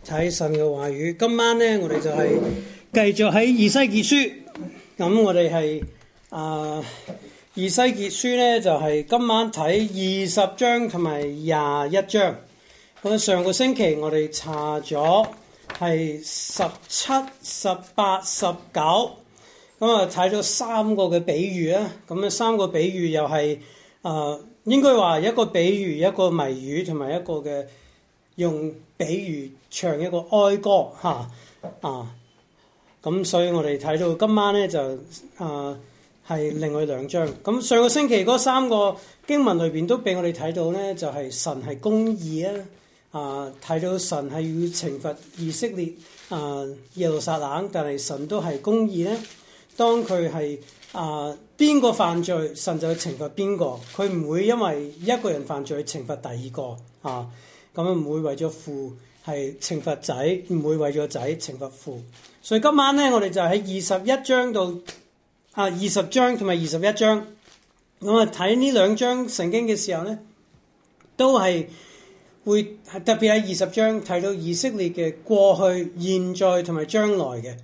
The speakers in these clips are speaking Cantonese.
睇神嘅話語。今晚咧，我哋就係繼續喺以西結書。咁我哋係以西結書咧，就係今晚睇20章同埋21章。咁上個星期我哋查咗係17、18、19。咁啊睇咗3個嘅比喻啊。咁啊3個比喻又係應該話一個比喻、一個謎語同埋一個嘅用比喻唱一個哀歌嚇咁所以我哋睇到今晚咧就係另外2章。咁上個星期嗰3個經文裏邊都俾我哋睇到咧，就係神係公義睇到神係要懲罰以色列耶路撒冷，但係神都係公義咧。當佢係邊個犯罪，神就去懲罰邊個，佢唔會因為一個人犯罪去懲罰第二個咁唔會為咗父係懲罰仔，唔會為咗仔懲罰父。所以今晚咧，我哋就喺21章到20章同埋21章，咁睇呢2章聖經嘅時候咧，都係會特別喺20章睇到以色列嘅過去、現在同埋將來嘅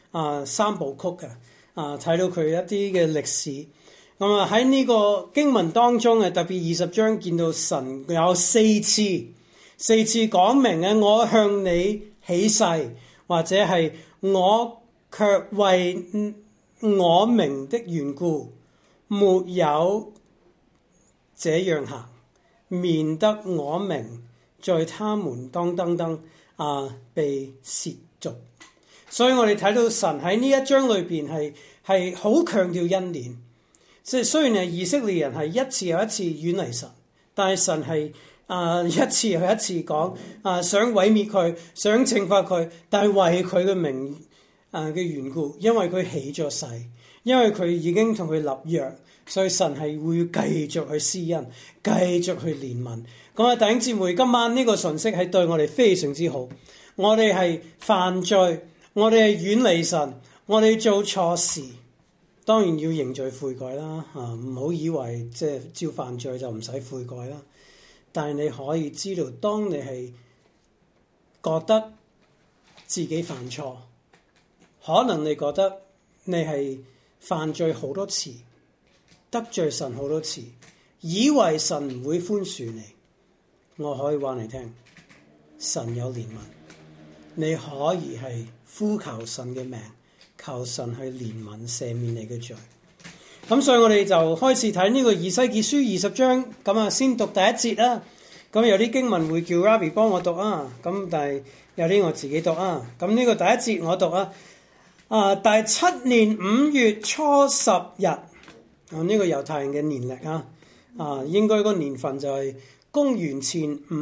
3部曲嘅。睇到佢一啲嘅歷史，咁喺呢個經文當中特別20章見到神有4次講明嘅，我向你起誓，或者係我卻為我名的緣故，沒有這樣行，免得我名在他們當被褻瀆。所以我哋睇到神喺呢一章裏邊係好強調恩典，即係雖然係以色列人係一次又一次遠離神，但係神係一次又一次講想毀滅佢，想懲罰佢，但係為佢嘅名嘅緣故，因為佢起咗誓，因為佢已經同佢立約，所以神係會繼續去施恩，繼續去憐憫。咁弟兄姊妹，今晚呢個信息係對我哋非常之好。我哋係犯罪，我哋係遠離神，我哋做錯事，當然要認罪悔改啦。唔好以為即係照犯罪就唔使悔改啦。但係你可以知道，當你係覺得自己犯錯，可能你覺得你係犯罪好多次，得罪神好多次，以為神唔會寬恕你，我可以話你聽，神有憐憫，你可以係呼求神嘅名，求神去憐憫赦免你嘅罪。咁所以我哋就開始睇呢個以西結書20章。咁先讀第1節啦。咁有啲經文會叫 Rabbi 幫我讀咁但係有啲我自己讀咁呢個第1節我讀第7年5月初10日呢個猶太人嘅年歷應該個年份就係公元前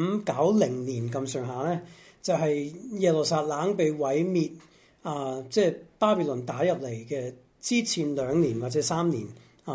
590年咁上下咧，就係耶路撒冷被毀滅即係巴比倫打入嚟嘅之前2年或者3年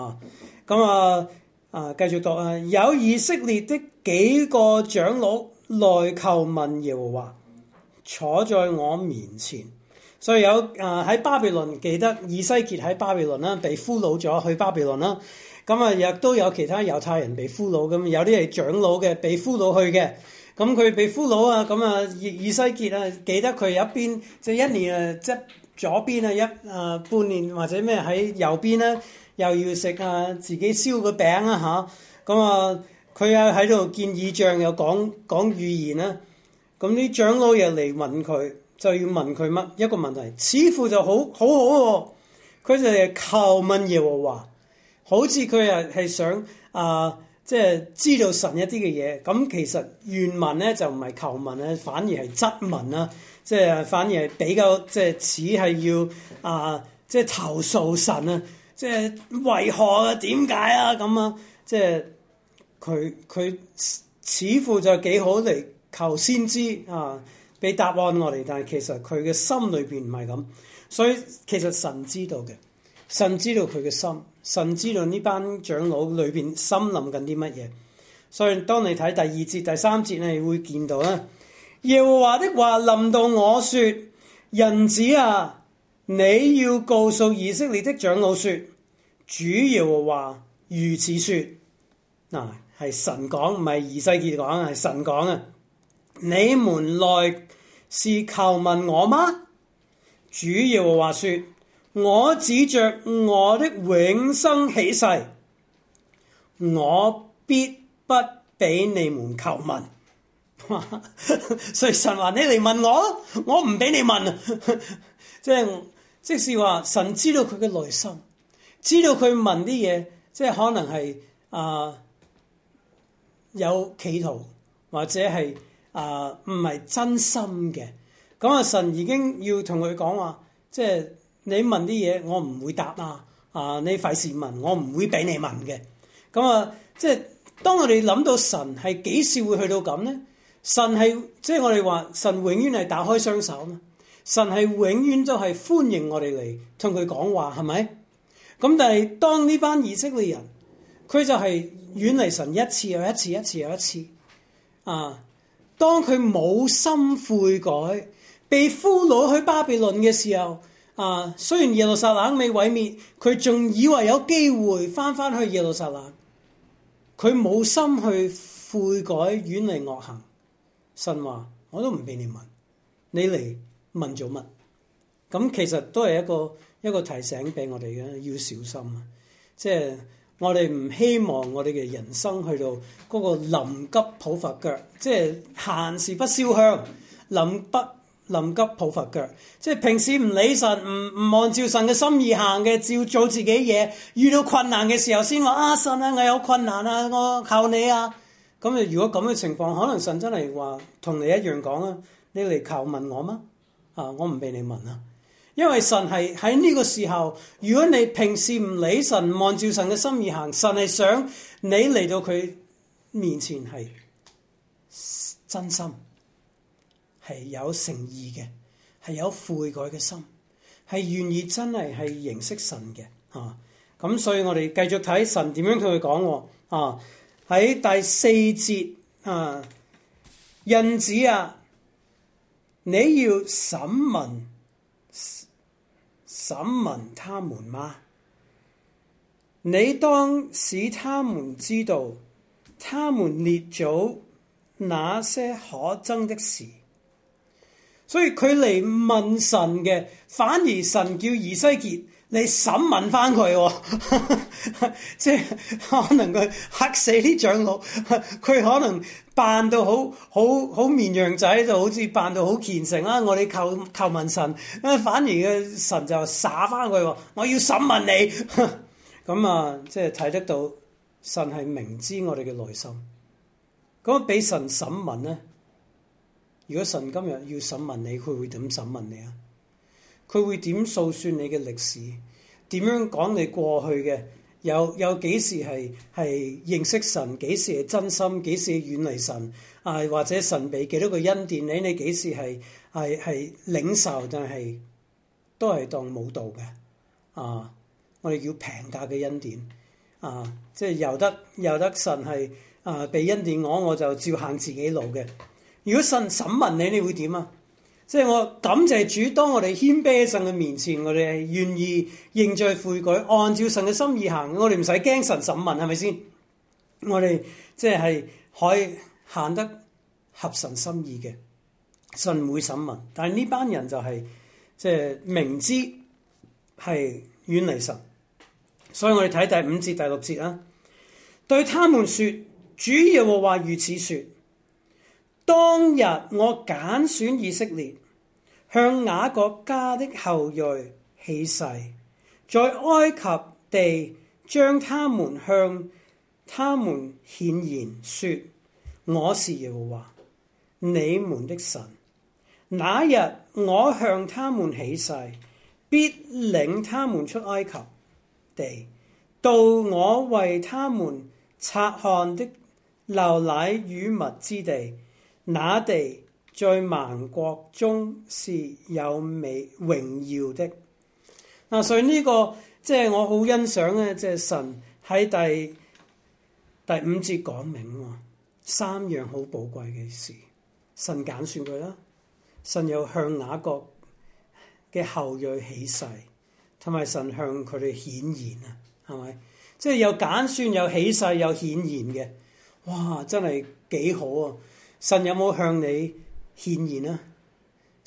繼續讀有以色列的幾個長老來求問耶和華，坐在我面前。所以有喺巴比倫，記得以西結喺巴比倫啦，被俘虜咗去巴比倫啦。亦都有其他猶太人被俘虜，咁有啲係長老嘅被俘虜去嘅。咁佢被俘虜以西結記得佢有一邊即係1年即左邊半年或者咩喺右邊咧，又要食自己燒個餅佢喺度見異象，又講預言啦。咁啲長老又嚟問佢，就要問佢一個問題，似乎就好好佢就係求問耶和華，好似佢係想即係知道神一啲嘅嘢。咁其實原文咧就唔係求問反而係質問啦，即係反而係比較即係似係要即係投訴神即係為何點解咁即係佢似乎就幾好嚟求先知俾答案我哋，但係其實佢嘅心裏邊唔係咁。所以其實神知道嘅，神知道佢嘅心，神知道呢班長老裏邊心諗緊啲乜嘢。所以當你睇第2節、第3節你會見到耶和華的話臨到我說，人子你要告訴以色列的長老說，主耶和華如此說。係神講，唔係以西結講，係神講你們來是求問我嗎？主耶和華說：我指着我的永生起誓，我必不俾你們求問。所以神話你嚟問我，我唔俾你問。即是話神知道佢嘅內心，知道佢問啲嘢，即係可能係有企圖，或者係唔係真心嘅。咁神已經要同佢講話，即係你問啲嘢，我唔會答你費事問，我唔會俾你問嘅。即係當我哋諗到神係幾時會去到咁呢？神係即係我哋話神永遠係打開雙手嘛，神係永遠都係歡迎我哋嚟同佢講話，係咪？咁但係當呢班以色列人，佢就係遠離神一次又一次，一次又一次。當佢冇心悔改，被俘虜去巴比倫嘅時候，雖然耶路撒冷未毀滅，佢仲以為有機會翻去耶路撒冷，佢冇心去悔改，遠離惡行。神話我都唔俾你問，你嚟問做乜？咁其實都係一個提醒俾我哋嘅，要小心啊！即係我哋唔希望我哋嘅人生去到嗰個臨急抱佛腳，即係閒時不燒香，臨急抱佛腳。即係平時唔理神，唔按照神嘅心意行嘅，照做自己嘢。遇到困難嘅時候先話神啊，我有困難啊，我靠你啊！咁如果咁嘅情況，可能神真係話同你一樣講啊，你嚟求問我嗎？我唔俾你問啊，因為神係喺呢個時候，如果你平時唔理神，唔按照神嘅心意行，神係想你嚟到佢面前係真心，係有誠意嘅，係有悔改嘅心，係願意真係認識神嘅。咁所以我哋繼續睇神點樣同佢講。喺第4節，人子啊，你要審問他們嗎？你當使他們知道，他們列祖那些可憎的事。所以佢嚟問神嘅，反而神叫以西結你審問翻佢。即係可能佢嚇死啲長老，佢可能扮到好綿羊仔，就好似扮到好虔誠啦。我哋求問神，反而嘅神就耍翻佢，我要審問你。咁即係睇得到神係明知我哋嘅內心。咁俾神審問咧，如果神今日要審問你，佢會點審問你啊？佢會點訴說你嘅歷史？點樣講你過去嘅？有幾時係認識神？幾時係真心？幾時係遠離神？或者神俾幾多個恩典你幾時係領受？但係都係當冇道嘅。我哋叫平價嘅恩典。即係由得神係俾恩典我就照行自己路嘅。如果神審問你，你會點啊？即係我感謝主，當我哋謙卑喺神嘅面前，我哋係願意認罪悔改，按照神嘅心意行，我哋唔使驚神審問，係咪先？我哋即係可以行得合神心意嘅，神唔會審問。但係呢班人就係即係明知係遠離神，所以我哋睇第5節第6節啊，對他們說，主耶和華如此說。當日我揀選以色列，向雅各家的後裔起誓，在埃及地將他們向他們顯現，說我是耶和華你們的神。那日我向他們起誓，必領他們出埃及地，到我為他們察看的流奶與蜜之地。那地在萬國中是有榮耀的。所以呢個即係我好欣賞嘅，即係神喺第5節講明3樣好寶貴嘅事。神揀選佢啦，神又向雅各嘅後裔起誓，同埋神向佢哋顯現啊，係咪？即係有揀選、有起誓、有顯現嘅，哇！真係幾好啊！神有冇向你顯現啊？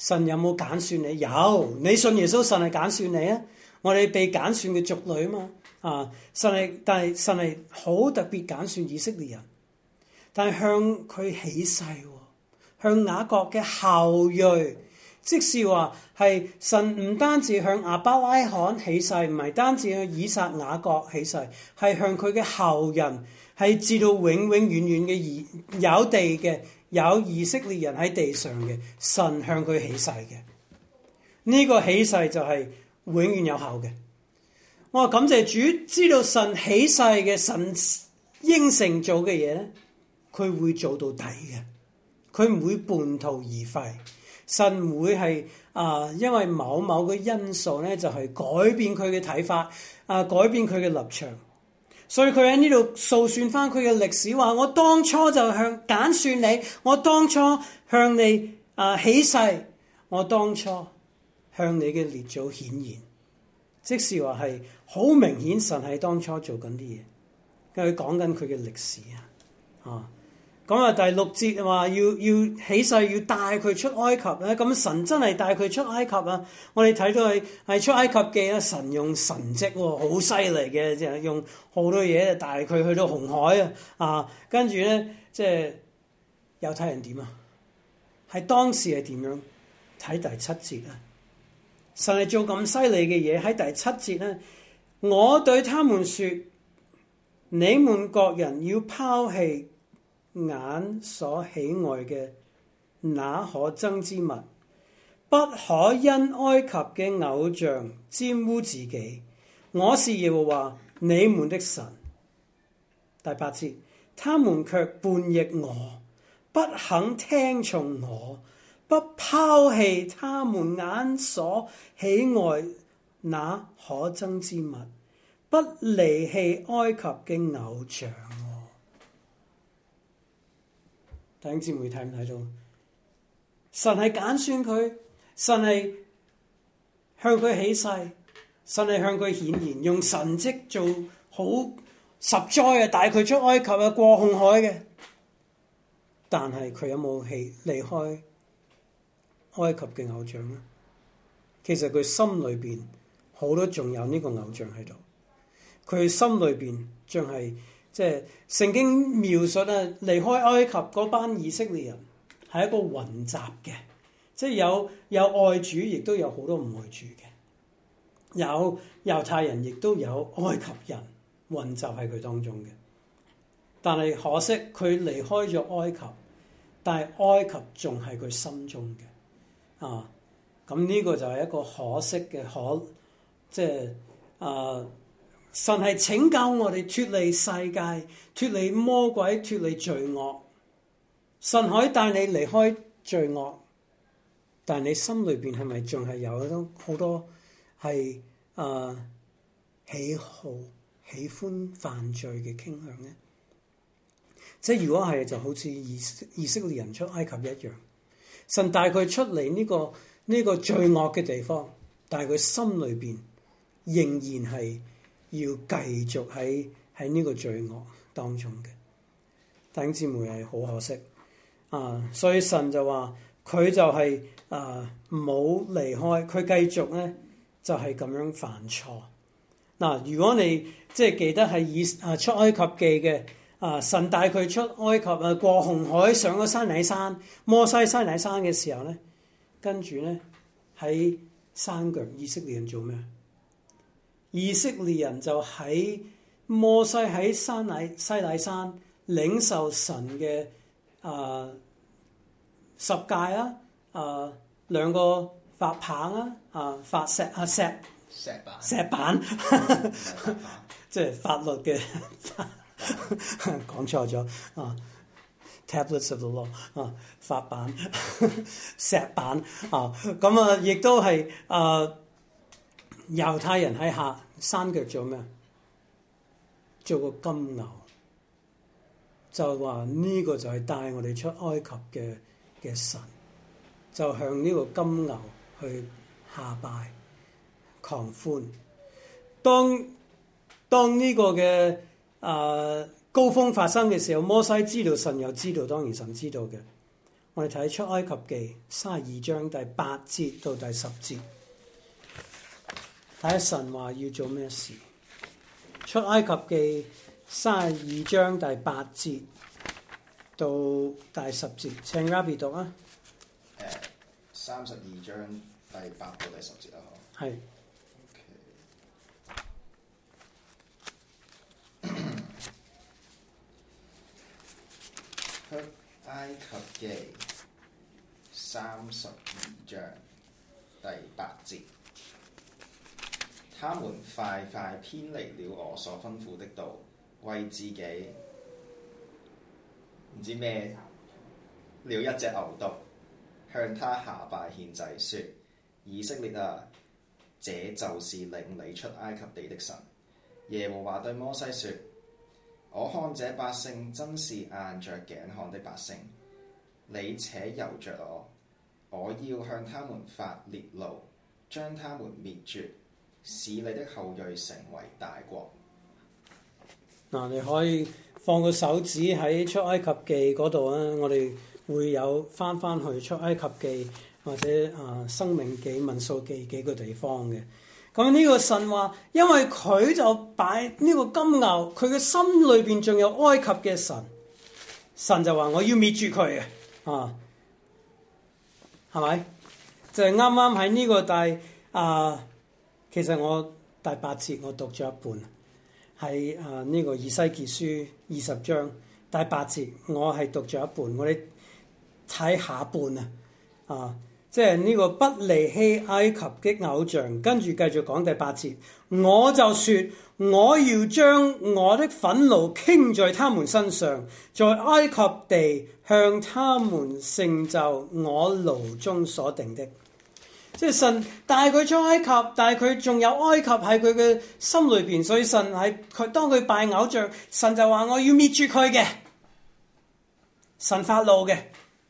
神有冇揀選你？有，你信耶穌，神係揀選你啊！我哋被揀選嘅族類啊嘛，但係神係好特別揀選以色列人，但係向佢起誓，向雅各嘅後裔，即是話係神唔單止向亞伯拉罕起誓，唔係單止向以撒雅各起誓，係向佢嘅後人，係至到永永遠遠嘅有地嘅有以色列人喺地上嘅，神向佢起誓嘅，呢個起誓就係永遠有效嘅。我話感謝主，知道神起誓嘅，神應承做嘅嘢咧，佢會做到底嘅，佢唔會半途而廢。神唔會係因為某嘅因素咧，就係改變佢嘅睇法，改變佢嘅立場。所以佢喺呢度訴算翻佢嘅歷史，話我當初就揀選你，我當初向你起誓，我當初向你嘅列祖顯現，即是話係好明顯神係當初做緊啲嘢，佢講緊佢嘅歷史啊。咁啊，第6節話要起誓，要帶佢出埃及咧。咁神真係帶佢出埃及啊！我哋睇到係出埃及記啊，神用神蹟喎，好犀利嘅，即係用好多嘢帶佢去到紅海啊！跟住咧，即係猶太人點啊？係當時係點樣？睇第7節啊！神係做咁犀利嘅嘢，喺第7節咧，我對他們說：你們各人要拋棄眼所喜愛嘅那可憎之物，不可因埃及嘅偶像沾污自己。我是耶和華你們的神。第8節，他們卻叛逆我，不肯聽從我，不拋棄他們眼所喜愛那可憎之物，不離棄埃及嘅偶像。弟兄姊妹睇唔睇到？神係揀選佢，神係向佢起誓，神係向佢顯現，用神蹟做好10災帶佢出埃及過紅海嘅。但係佢有冇離開埃及嘅偶像咧？其實佢心裏邊好多仲有呢個偶像喺度，佢心裏邊仲係。即係聖經描述離開埃及嗰班以色列人係一個混雜嘅，即係有愛主，亦都有好多唔愛主嘅，有猶太人，亦都有埃及人混雜喺佢當中嘅。但係可惜佢離開咗埃及，但係埃及仲係佢心中嘅咁呢個就係一個可惜嘅即係神係拯救我哋脫離世界、脫離魔鬼、脫離罪惡。神可以帶你離開罪惡，但係你心裏邊係咪仲係有好多係喜好、喜歡犯罪嘅傾向呢？即係如果係，就好似以色列人出埃及一樣，神帶佢出嚟呢個罪惡嘅地方，但係佢心裏邊仍然係要繼續喺呢個罪惡當中嘅。弟兄姊妹係好可惜所以神就話佢就係唔好離開，佢繼續咧就係咁樣犯錯。如果你即係記得係出埃及記嘅神帶佢出埃及過紅海，上咗西乃山，摩西西乃山嘅時候咧，跟住咧喺山腳以色列人做咩？以色列人就喺摩西喺西乃山領受神嘅十誡啊，2個法棒法石板，即係法律嘅講錯咗Tablets of the law 法板石板咁亦都係猶太人喺山腳做咩？做個金牛，就話呢個就係帶我哋出埃及嘅神，就向呢個金牛去下拜狂歡。當呢個嘅高峰發生嘅時候，摩西知道，神又知道，當然神知道嘅。 我哋睇出埃及記32章第8節到第10節，睇下神話要做咩事。出埃及記32章第8節到第10節，請 Rabbi 讀啊。 32章第8到第10節啊，嗬。 係。 出埃及記32章第8節，他們快快偏離了我所吩咐的道，為自己唔知咩了一隻牛犢，向他下拜獻祭，說：以色列啊，這就是領你出埃及地的神。耶和華對摩西說：我看這百姓真是硬着頸項的百姓，你且由着我，我要向他們發烈怒，將他們滅絕，使你的後裔成為大國。 嗱，你可以放個手指喺出埃及記嗰度啊，我哋會有翻去出埃及記或者申命記、民數記幾個地方嘅。咁呢個神話，因為佢就擺呢個金牛，佢嘅心裏邊仲有埃及嘅神，神就話我要滅絕佢嘅，係咪？就係啱啱喺呢個其實我第8節我讀咗一半，喺呢個以西結書20章第8節，我係讀咗一半，我哋睇下半即係呢個不離棄埃及的偶像，跟住繼續講第8節，我就說我要將我的憤怒傾在他們身上，在埃及地向他們成就我爐中所定的。即係神帶佢出埃及，但係佢仲有埃及喺佢嘅心裏邊，所以神係佢當佢拜偶像，神就話我要滅絕佢嘅，神發怒嘅。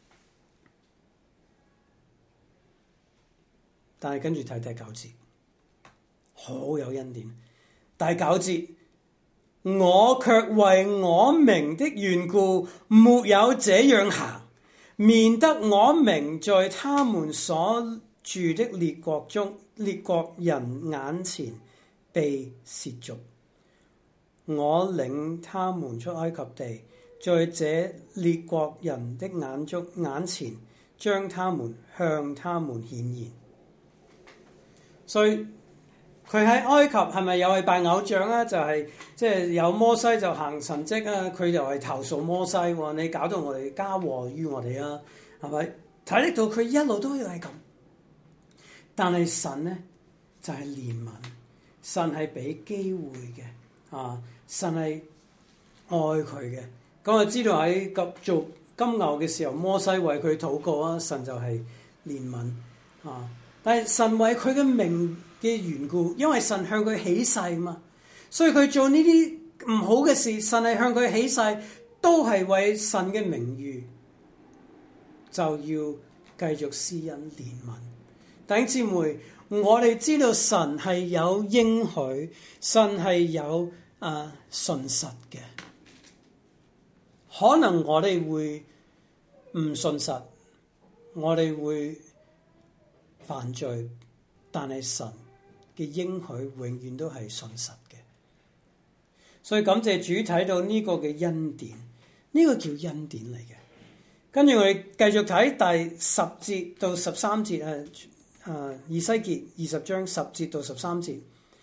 但係跟住睇第9節，好有恩典。第9節，我卻為我名的緣故，沒有這樣行，免得我名在他們所住的列國人眼前被褻瀆。我領他們出埃及地，在這列國人的眼前，將他們向他們顯現。所以佢喺埃及係咪又係拜偶像啊？就係即係有摩西就行神蹟啊！佢就係投訴摩西喎，你搞到我哋加禍於我哋啊，係咪？睇得到佢一路都係咁，但係神呢就係憐憫，神係俾機會嘅神係愛佢嘅。咁我知道喺做金牛嘅時候，摩西為佢禱告啊，神就係憐憫但係神為佢嘅名嘅緣故，因為神向佢起誓嘛，所以佢做呢啲唔好嘅事，神係向佢起誓，都係為神嘅名譽，就要繼續施恩憐憫。弟兄姊妹，我哋知道神係有應許，神係有信實嘅。可能我哋會唔信實，我哋會犯罪，但係神嘅應許永遠都係信實嘅，所以感謝主睇到呢個嘅恩典，呢個叫恩典嚟嘅。跟住我哋繼續睇第10節到13節以西結20章10節到13節，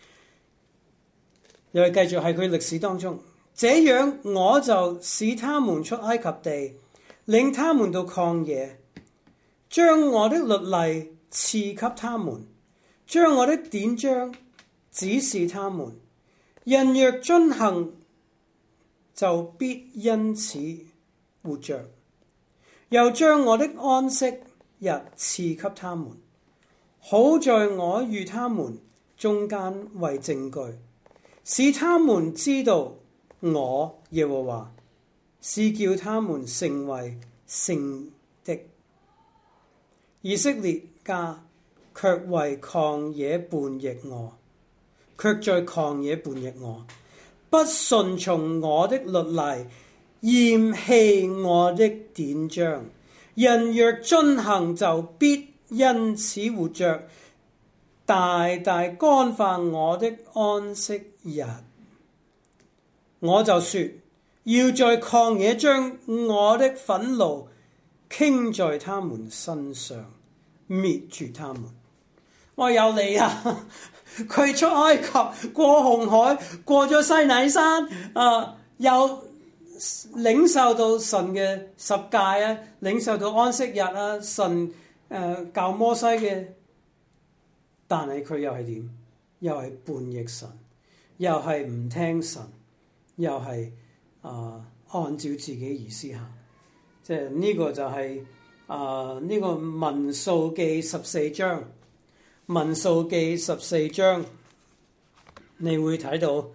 又係繼續喺佢歷史當中，這樣我就使他們出埃及地，領他們到曠野，將我的律例賜給他們，將我的典章指示他們，人若遵行，就必因此活着。又將我的安息日賜給他們，好在我與他們中間為證據，使他們知道我耶和華是叫他們成為聖的。以色列家卻為曠野叛逆我，卻在曠野叛逆我，不順從我的律例，厭棄我的典章， 人若遵行，就必因此活着，大大干犯我的安息日。我就說，要在曠野將我的憤怒傾在他們身上，滅絕他們。我有你啊！佢出埃及，過紅海，過咗西乃山，又領受到神嘅十誡啊，領受到安息日啊，神教摩西嘅，但係佢又係點？又係叛逆神，又係唔聽神，又係按照自己意思行。即係呢個就係呢個民數記14章。民數記14章，你會睇到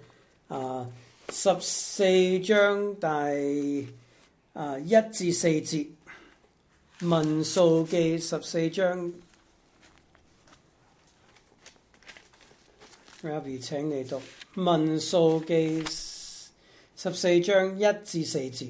14章第1至4節。民數記14章 Rabbi 請你讀民數記14章1至4節。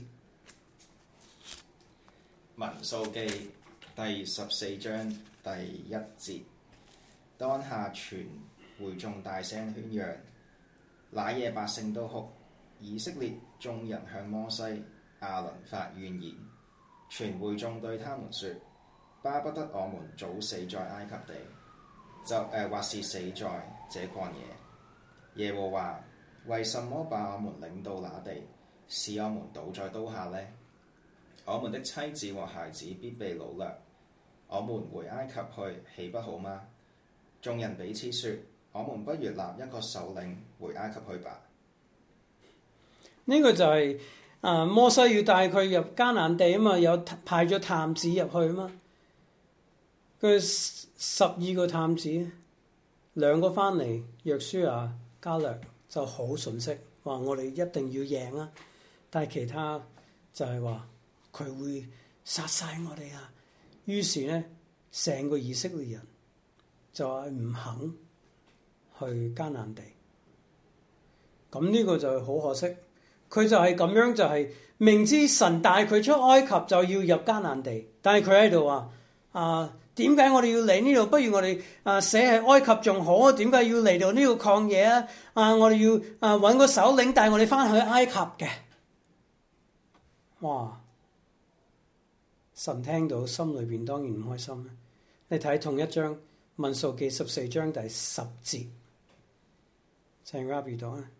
民數記第14章第1節。當下全會眾大聲喧嚷，那夜百姓都哭，以色列眾人向摩西、亞倫發怨言。全會眾對他們說：巴不得我們早死在埃及地，或是死在這曠野。耶和華為什麼把我們領到那地，使我們倒在刀下呢？我們的妻子和孩子必被擄掠，我們回埃及去，豈不好嗎？眾人彼此說：我們不如立一個首領回埃及去吧。 呢個就係摩西要帶佢入迦南地啊嘛，有派咗探子入去啊嘛。佢12個探子，2個翻嚟，約書亞、迦略就好順息，話我哋一定要贏啊！但係其他就係話佢會殺晒我哋啊！於是咧，成個以色列人就係唔肯去迦南地，咁呢個就係好可惜。佢就係咁樣，就係明知神帶佢出埃及就要入迦南地，但係佢喺度話點解我哋要嚟呢度？不如我哋死喺埃及仲好啊？點解要嚟到呢個曠野啊？我哋要揾個首領帶我哋翻去埃及嘅。哇！神聽到心裏邊當然唔開心啦。你睇同一章民數記14章第10節，請 Rabbi 讀啊。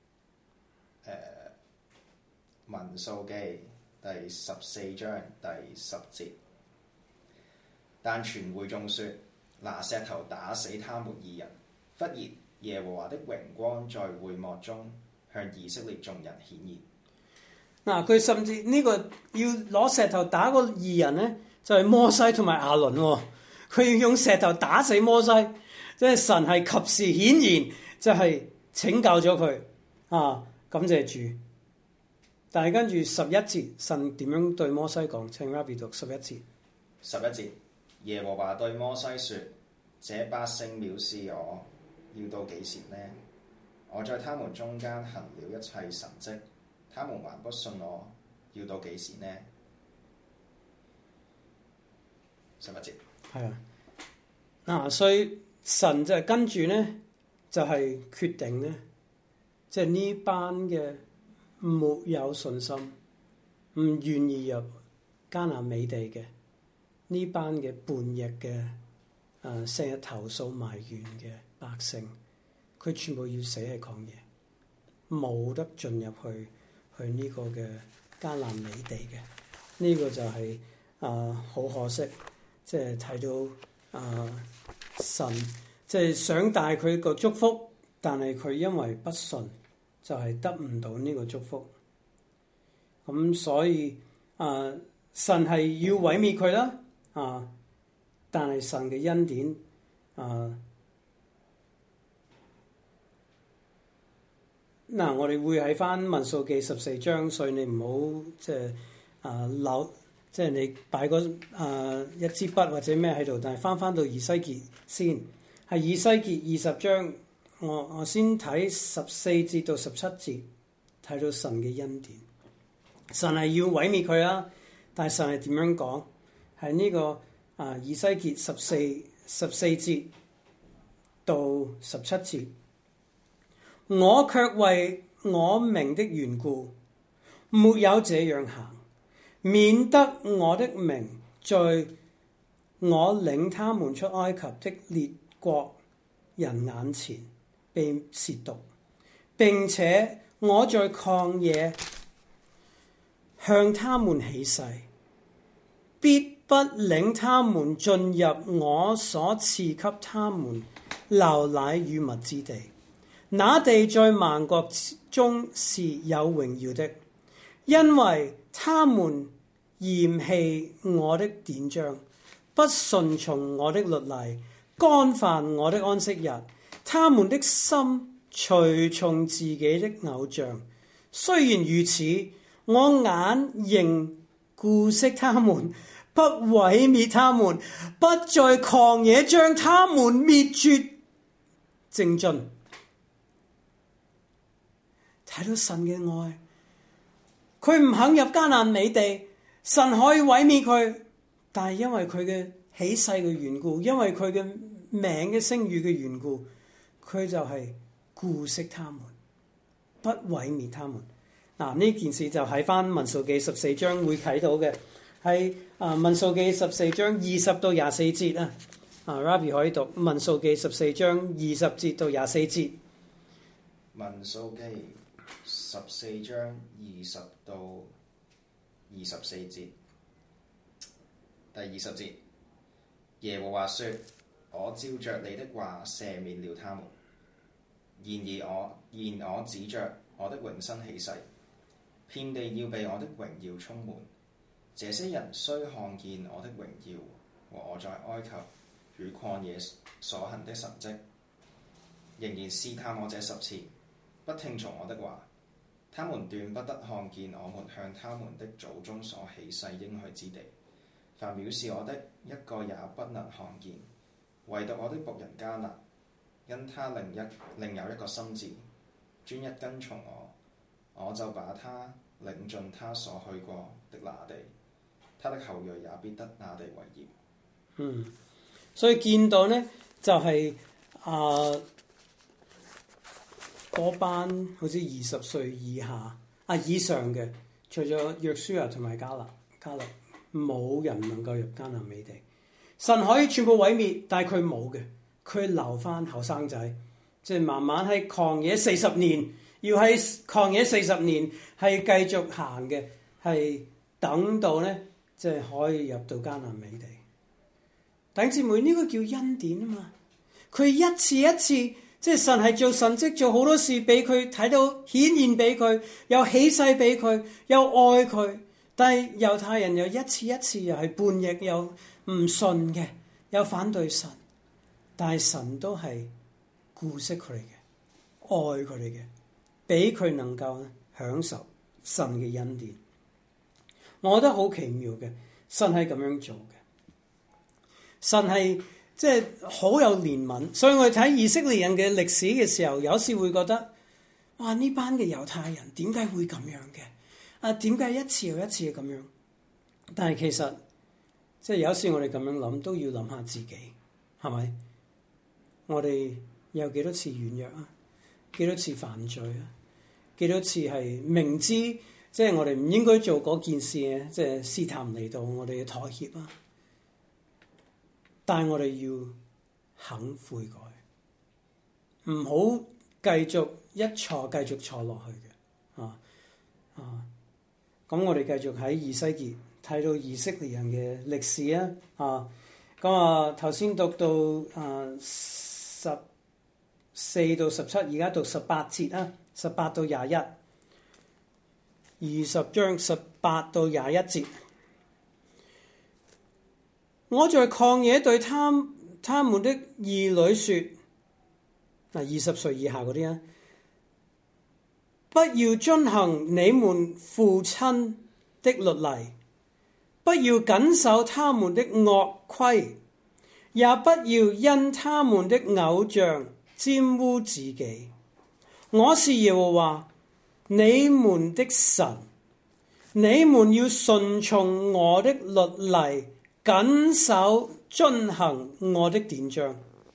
民數記第14章第10節，但全會眾說：拿石頭打死他們2人。忽然耶和華的榮光在會幕中向以色列眾人顯現。 嗱，佢甚至呢個要攞石頭打嗰2人咧，就係摩西同埋亞倫喎。佢要用石頭打死摩西，即係神係及時顯現，就係拯救咗佢感謝主。但係跟住11節，神點樣對摩西講？請 Rabbi 讀11節。 11節，耶和華對摩西說：這百姓藐視我，要到幾時呢？我在他們中間行了一切神蹟，他們還不信我，要到幾時呢？11節。 係啊，所以神就係跟住咧，就係決定咧，即係呢班嘅沒有信心、唔願意入迦南美地嘅呢班嘅叛逆嘅成日投訴埋怨嘅百姓，佢全部要死喺曠野，冇得進入去呢個嘅迦南美地嘅。呢個就係好可惜，即係睇到神即係想帶佢個祝福，但係佢因為不信，就係得唔到呢個祝福。咁所以神係要毀滅佢啦，但係神嘅恩典我哋會喺翻民數記14章，所以你唔好即係扭，即係你擺嗰一支筆或者咩喺度，但係翻到以西結先，係以西結20章，我先睇14節到17節，睇到神嘅恩典。神係要毀滅佢啦，但係神係點樣講？ 係呢個以西結14節到17節。我卻為我名的緣故，沒有這樣行，免得我的名在我領他們出埃及的列國人眼前被褻瀆。並且我在曠野向他們起誓，必不領他們進入我所賜給他們流奶與蜜之地。那地在萬國中是有榮耀的，因為他們厭棄我的典章，不順從我的律例，干犯我的安息日。他們的心隨從自己的偶像。雖然如此，我眼仍顧惜他們，不毀滅他們，不在曠野將他們滅絕淨盡。睇到神嘅愛，佢唔肯入迦南美地，神可以毀滅佢，但係因為佢嘅起誓嘅緣故，因為佢嘅名嘅聲譽嘅緣故，佢就係顧惜他們，不毀滅他們。呢件事就喺翻民數記14章會睇到嘅，係民數記14章20到24節啊。Rabbi 可以讀民數記14章20節到24節。 民數記14章20到24節，第20節，耶和華說：我照着你的話赦免了他們。然我指着我的永生起誓，遍地要被我的榮耀充滿。這些人雖看見我的榮耀和我在埃及與曠野所行的神蹟，仍然試探我這10次，不聽從我的話，他們斷不得看見我們向他們的祖宗所起誓應許之地。凡藐視我的，一個也不能看見，唯獨我的僕人迦勒，因他另有一個心志，專一跟從我，我就把他領進他所去過的那地，他的後裔也必得那地為業。 所以見到呢，就係嗰班好似20歲以下以上嘅，除咗約書亞同埋迦勒，冇人能夠入迦南美地。神可以全部毀滅，但係佢冇嘅，佢留翻後生仔，即係慢慢喺曠野40年，要喺曠野40年係繼續行嘅，係等到呢，即係可以入到迦南美地。弟兄姊妹，呢個叫恩典啊嘛！佢一次一次，即係神係做神蹟，做好多事俾佢睇到，顯現俾佢，又起誓俾佢，又愛佢。但係猶太人又一次一次又係叛逆，又唔信嘅，又反對神。但係神都係顧惜佢哋嘅，愛佢哋嘅，俾佢能夠享受神嘅恩典。我覺得好奇妙嘅，神係咁樣做嘅。神係即係好有憐憫，所以我哋睇以色列人嘅歷史嘅時候，有時會覺得，哇！呢班嘅猶太人點解會咁樣嘅？點解一次又一次咁樣？但係其實即係有時我哋咁樣諗，都要諗下自己，係咪？我哋有幾多次軟弱啊？幾多次犯罪啊？幾多次係明知即係我哋唔應該做嗰件事嘅，即係試探嚟到，我哋要妥協啊！但係我哋要肯悔改，唔好繼續一錯繼續錯落去嘅。咁我哋繼續喺以西結睇到以色列人嘅歷史啊。咁頭先讀到14到17，而家讀18節啊，18到21，20章18到21節。我在曠野對他們的兒女說，20歲以下嗰啲啊，不要遵行你們父親的律例，不要謹守他們的惡規，也不要因他們的偶像沾污自己。我是耶和華你們的神，你們要順從我的律例， 謹守遵行我的典章，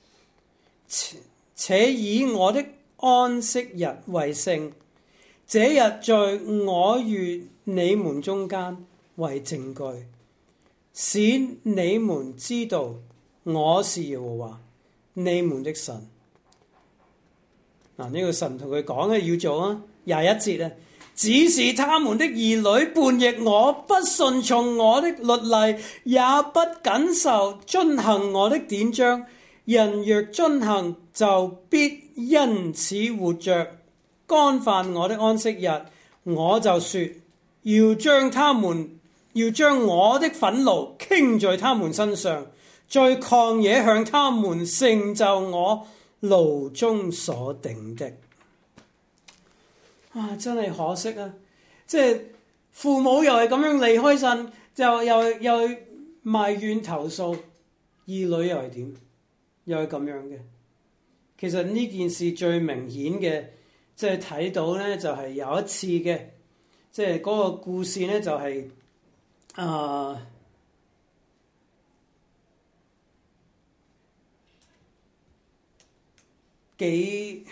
且以我的安息日為聖。這日在我與你們中間為證據，使你們知道我是耶和華你們的神。嗱，呢個神同佢講嘅要做啊，21節啊，只是他們的兒女叛逆我，不順從我的律例，也不謹守遵行我的典章。人若遵行，就必因此活着。干犯我的安息日，我就說要將我的憤怒傾在他們身上，在曠野向他們成就我爐中所定的。真係可惜啊！即係父母又係咁樣離開神，又埋怨投訴，兒女又係點？又係咁樣嘅。其實呢件事最明顯嘅，即係睇到咧，就係有一次嘅，即係嗰個故事咧，就係幾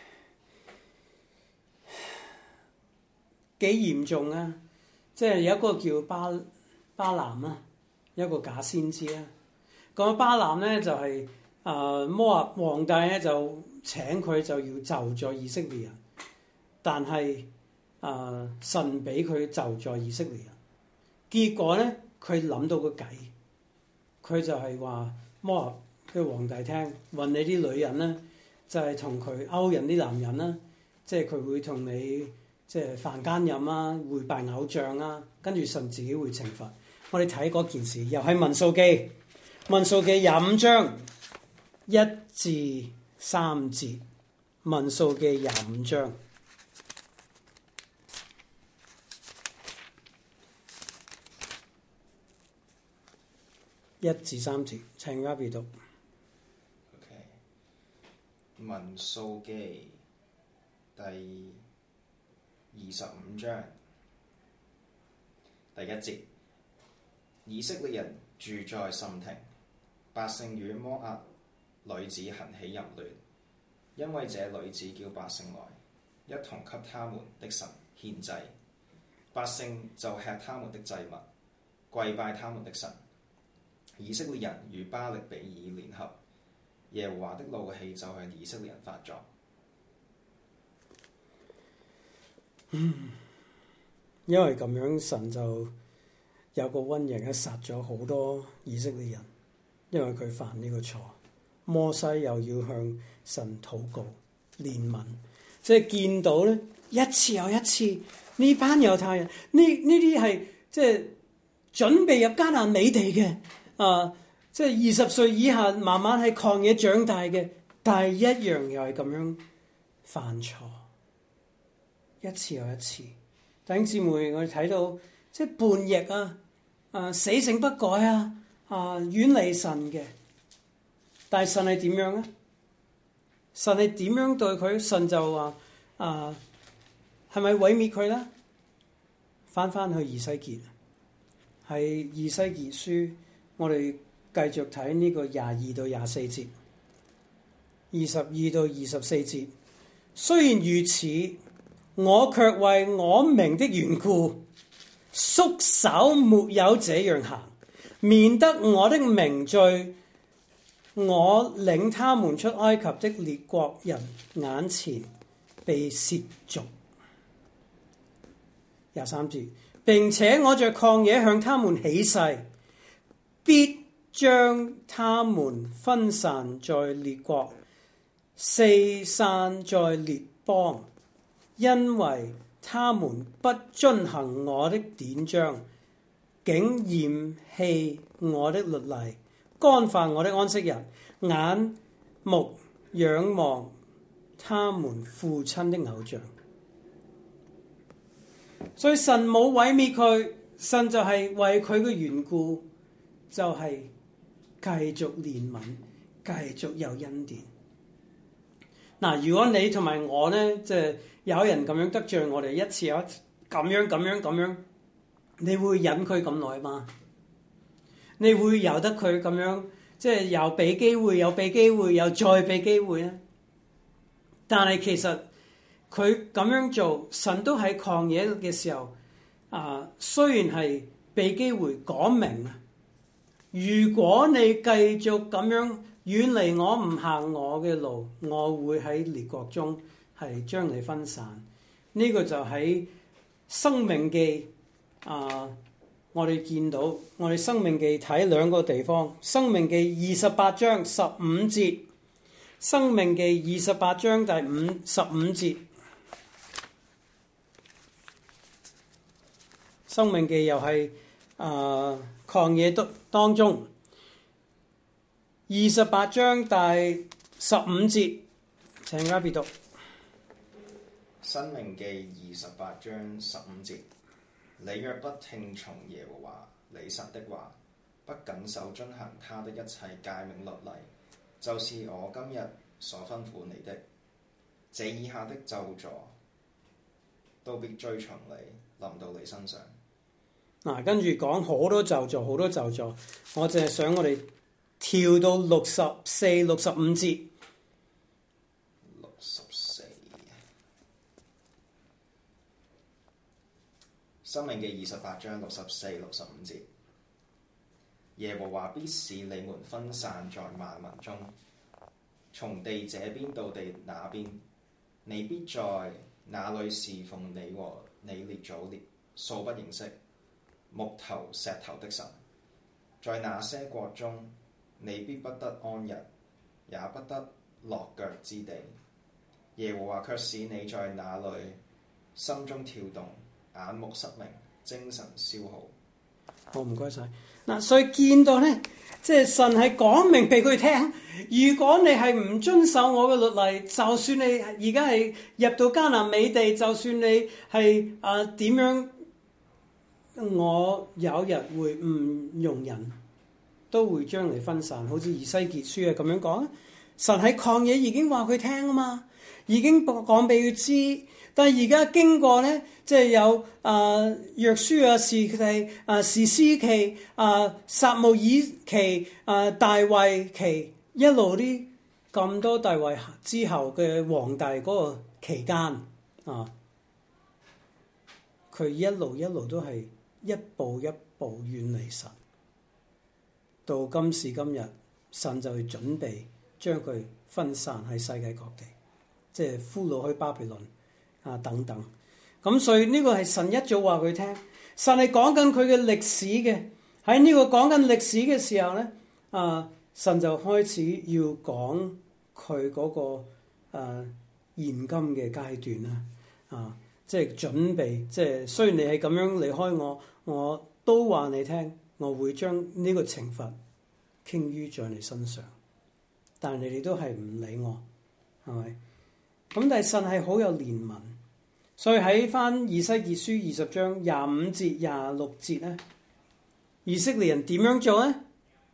嚴重啊！即係有一個叫巴蘭啊，一個假先知啊。咁巴蘭咧就係摩押皇帝咧就請佢就要咒詛以色列人，但係神俾佢咒詛以色列人。結果咧佢諗到個計，佢就係話摩押嘅皇帝聽，揾你啲女人咧，就係同佢勾引啲男人啦，即係佢會同你即係犯奸淫啊，會拜偶像啊，跟住神自己會懲罰。我哋睇嗰件事，又係民數記25章1至3節，民數記25章1至3節，請阿 B 讀。 OK，民數記第25章第1節，以色列人住在什亭，百姓與摩押女子行起淫亂，因為這女子叫百姓來，一同給他們的神獻祭，百姓就吃他們的祭物，跪拜他們的神。以色列人與巴力比爾聯合，耶和華的怒氣就向以色列人發作。 因為咁樣，神就有個瘟疫咧，殺咗好多以色列人，因為佢犯呢個錯。摩西又要向神禱告憐憫，即係見到咧一次又一次呢班猶太人，呢啲係即係準備入迦南美地嘅，即係20歲以下慢慢喺曠野長大嘅，但係一樣又係咁樣犯錯，一次又一次。弟兄姊妹，我哋睇到即係叛逆死性不改遠離神嘅。但係神係點樣咧？神係點樣對佢？神就話係咪毀滅佢咧？翻去以西結，喺以西結書，我哋繼續睇呢個22到24節，22到24節。雖然如此，我卻為我名的緣故，縮手沒有這樣行，免得我的名在我領他們出埃及的列國人眼前被褻瀆。23節，並且我在曠野向他們起誓，必將他們分散在列國，四散在列邦，因為他們不遵行我的典章，竟厭棄我的律例，干犯我的安息日，眼目仰望他們父親的偶像。所以神冇毀滅佢，神就係為佢嘅緣故，就係繼續憐憫，繼續有恩典。嗱，如果你同埋我咧，即係有人咁樣得罪我哋一次有咁樣，你會忍佢咁耐嗎？ 你會由得佢咁樣，即係又俾機會，又俾機會，又再俾機會咧？但係其實佢咁樣做，神都喺曠野嘅時候雖然係俾機會講明啊，如果你繼續咁樣遠離我，唔行我嘅路，我會喺列國中係將你分散。呢個就喺申命記我哋見到，我哋申命記睇兩個地方，申命記28章15節，申命記28章第15節，申命記又係曠野當中28章第15節，請家別讀。 申命記28章15節，你若不聽從耶和華你神的話，不謹守遵行他的一切誡命律例，就是我今日所吩咐你的，這以下的咒詛都必追從你，臨到你身上。 跟住講好多咒詛，好多咒詛，我淨係想我哋跳到64、65節。 申命記28章64、65節，耶和華必使你們分散在萬民中，從地這邊到地那邊，你必在那裏侍奉你和你列祖素不認識、木頭石頭的神。在那些國中，你必不得安逸，也不得落腳之地。耶和華卻使你在那裏心中跳動，眼目失明，精神消耗。 好，唔該晒。所以見到咧，即係神係講明俾佢聽，如果你係唔遵守我嘅律例，就算你而家係入到迦南美地，就算你係點樣，我有日會唔容忍，都會將你分散。好似以西結書係咁樣講，神喺曠野已經話佢聽啊嘛，已經講俾佢知。但係而家經過咧，即係有約書亞時期、士師期、撒母耳期、大衛期，一路啲咁多大衛之後嘅皇帝嗰個期間佢一路都係一步一步遠離神。到今時今日，神就去準備將佢分散喺世界各地，即係俘虜去巴比倫。等等，咁所以呢個係神一早話佢聽，神係講緊佢嘅歷史嘅。喺呢個講緊歷史嘅時候咧，神就開始要講佢嗰個現今嘅階段啦，即係準備，即係雖然你係咁樣離開我，我都話你聽，我會將呢個懲罰傾於在你身上，但係你哋都係唔理我，係咪？咁但係神係好有憐憫。所以喺翻以西結書20章25節、26節咧，以色列人點樣做咧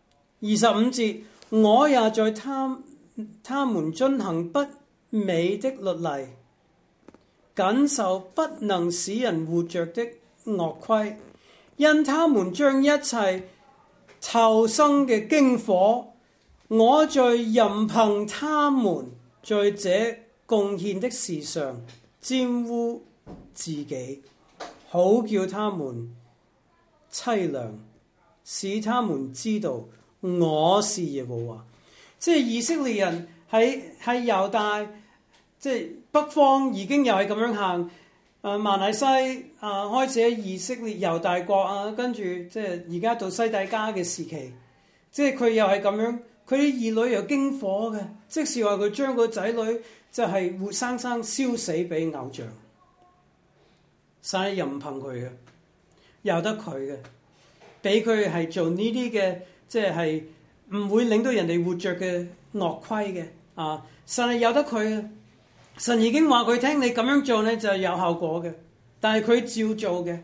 ？25節，我也在他們遵行不美的律例，謹守不能使人活着的惡規，因他們將一切投生嘅經火，我在任憑他們在這貢獻的事上沾污自己，好叫他們凄涼，使他們知道我是耶和華。即係以色列人喺猶大，即係北方已經又係咁樣行。馬來西開始喺以色列猶大國跟住即係而家到西底家嘅時期，即係佢又係咁樣，佢啲兒女又經火嘅，即是話佢將個仔女就係活生生燒死俾偶像，晒任憑佢嘅，由得佢嘅，俾佢係做呢啲嘅，即係唔會令到人哋活着嘅惡規嘅。神係由得佢嘅，神已經話佢聽，你咁樣做咧就有效果嘅，但係佢照做嘅，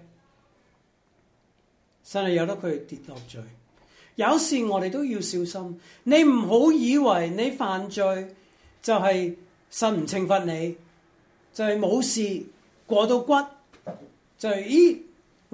神係由得佢跌落罪。有時我哋都要小心，你唔好以為你犯罪就係神唔懲罰你，就係冇事過到骨，就係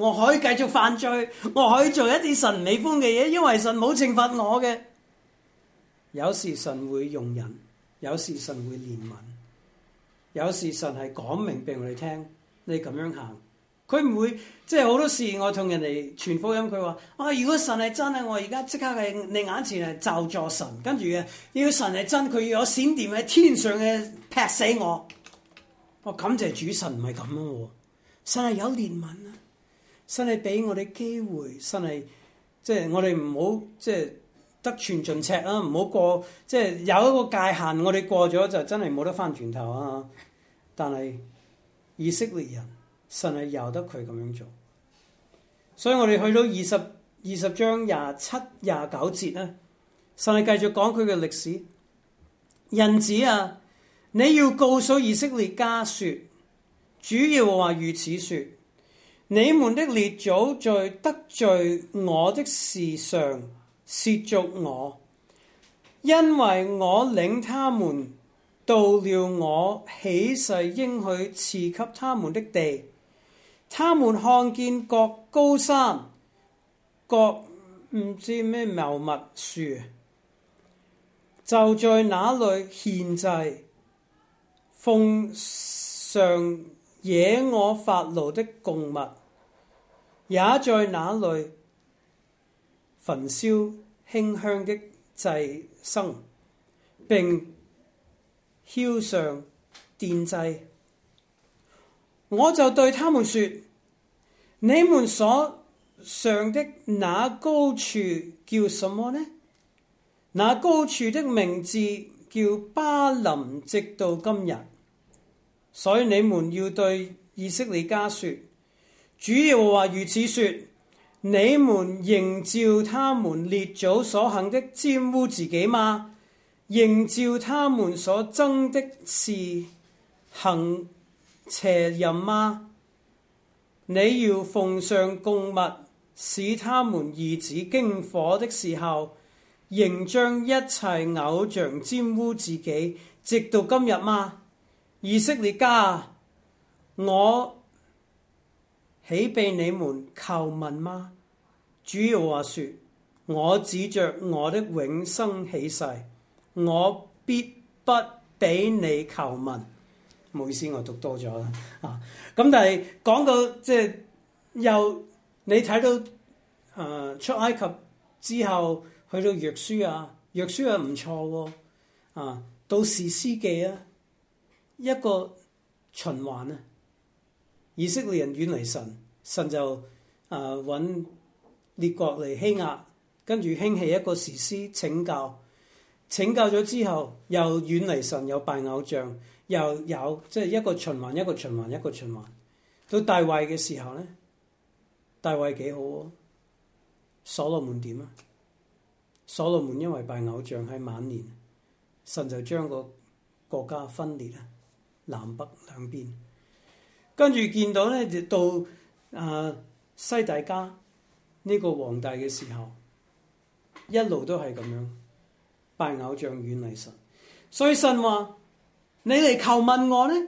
我可以繼續犯罪，我可以做一啲神唔喜歡嘅嘢，因為神冇懲罰我嘅。有時神會容忍，有時神會憐憫，有時神係講明俾我哋聽，你咁樣行。佢唔會即係好多時我同人哋傳福音，佢話如果神係真嘅，我而家即刻喺你眼前係就助神，跟住嘅如果神係真，佢要有閃電喺天上嘅劈死我。我感謝主，神唔係咁喎，神係有憐憫啊，神係俾我哋機會，神係即係我哋唔好即係得寸進尺啊，唔好過即係有一個界限，我哋過咗就真係冇得翻轉頭啊。但係以色列人，神係由得佢咁樣做，所以我哋去到二十章27、29節咧，神係繼續講佢嘅歷史。人子啊，你要告訴以色列家說，主耶和華如此說：你們的列祖在得罪我的事上褻瀆我，因為我領他們到了我起誓應許賜給他們的地。他們看見各高山、各唔知咩茂密樹，就在那裏獻祭，奉上惹我發怒的供物，也在那裏焚燒馨香的祭牲，並澆上奠祭。我就對他們說：你們所上的那高處叫什麼呢？那高處的名字叫巴林，直到今日。所以你們要對以色列家說：主耶和華如此說，你們仍照他們列祖所行的玷污自己嗎？仍照他們所憎的事行邪淫嗎？你要奉上供物，使他們兒子經火的時候，仍將一切偶像玷污自己，直到今日嗎？以色列家，我豈被你們求問嗎？主耶和華說：我指着我的永生起誓，我必不俾你求問。唔好意思，我讀多咗啦咁但係講到即係又你睇到出埃及之後去到約書亞唔錯喎到士師記一個循環以色列人遠離神，神就揾列國嚟欺壓，跟住興起一個士師拯救咗之後，又遠離神，又拜偶像。又有即係一個循環，一個循環，一個循環。到大衛嘅時候咧，大衛幾好喎？所羅門點啊？所羅門因為拜偶像喺晚年，神就將個國家分裂南北兩邊。跟住見到咧，就到西底家呢個皇帝嘅時候，一路都係咁樣拜偶像遠離神，所以神話。你嚟求問我呢？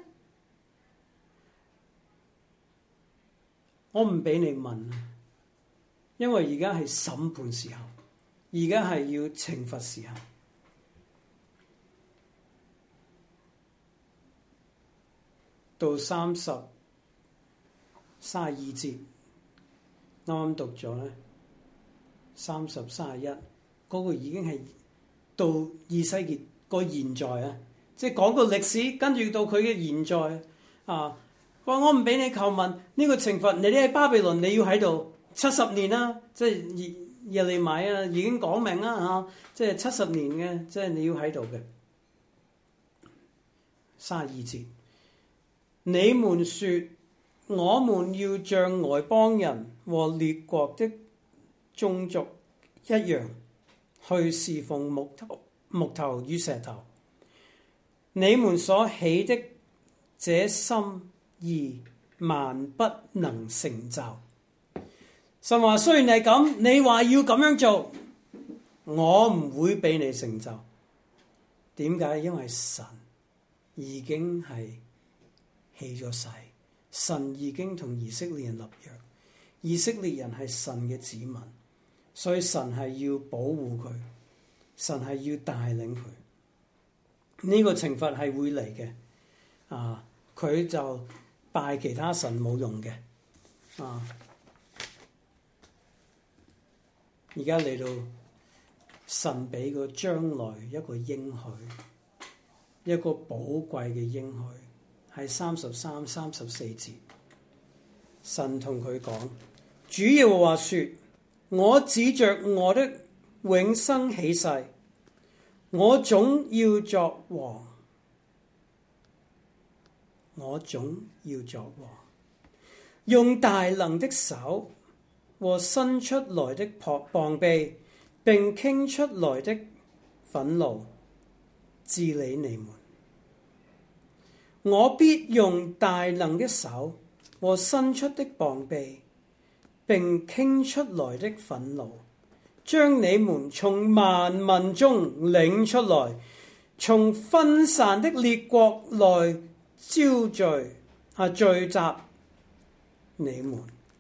我唔俾你問，因為而家係審判時候，而家係要懲罰時候。到32節，啱啱讀咗咧，30、31嗰個已經係到以西結個現在即係講個歷史，跟住到佢嘅現在我唔俾你求問呢個懲罰，你喺巴比倫你要喺度70年啦，即係耶利米已經講明啦即係70年嘅，即係你要喺度嘅。32節，你們說我們要像外邦人和列國的宗族一樣，去侍奉木頭與石頭。你們所起的這心意萬不能成就。神話雖然係咁，你話要咁樣做，我唔會俾你成就。點解？因為神已經係起咗誓，神已經同以色列人立約， 以色列人係神嘅子民，所以神係要保護佢，神係要帶領佢。呢個懲罰係會嚟嘅。佢就拜其他神冇用嘅。而家嚟到神俾個將來一個應許，一個寶貴嘅應許，係33、34節。神同佢講，主耶和華說：我指着我的永生起誓，我總要作王，我總要作王，用大能的手和伸出來的膀臂，並傾出來的憤怒治理你們。我必用大能的手和伸出的膀臂，並傾出來的憤怒，將你們從萬民中領出來，從分散的列國內聚集你們。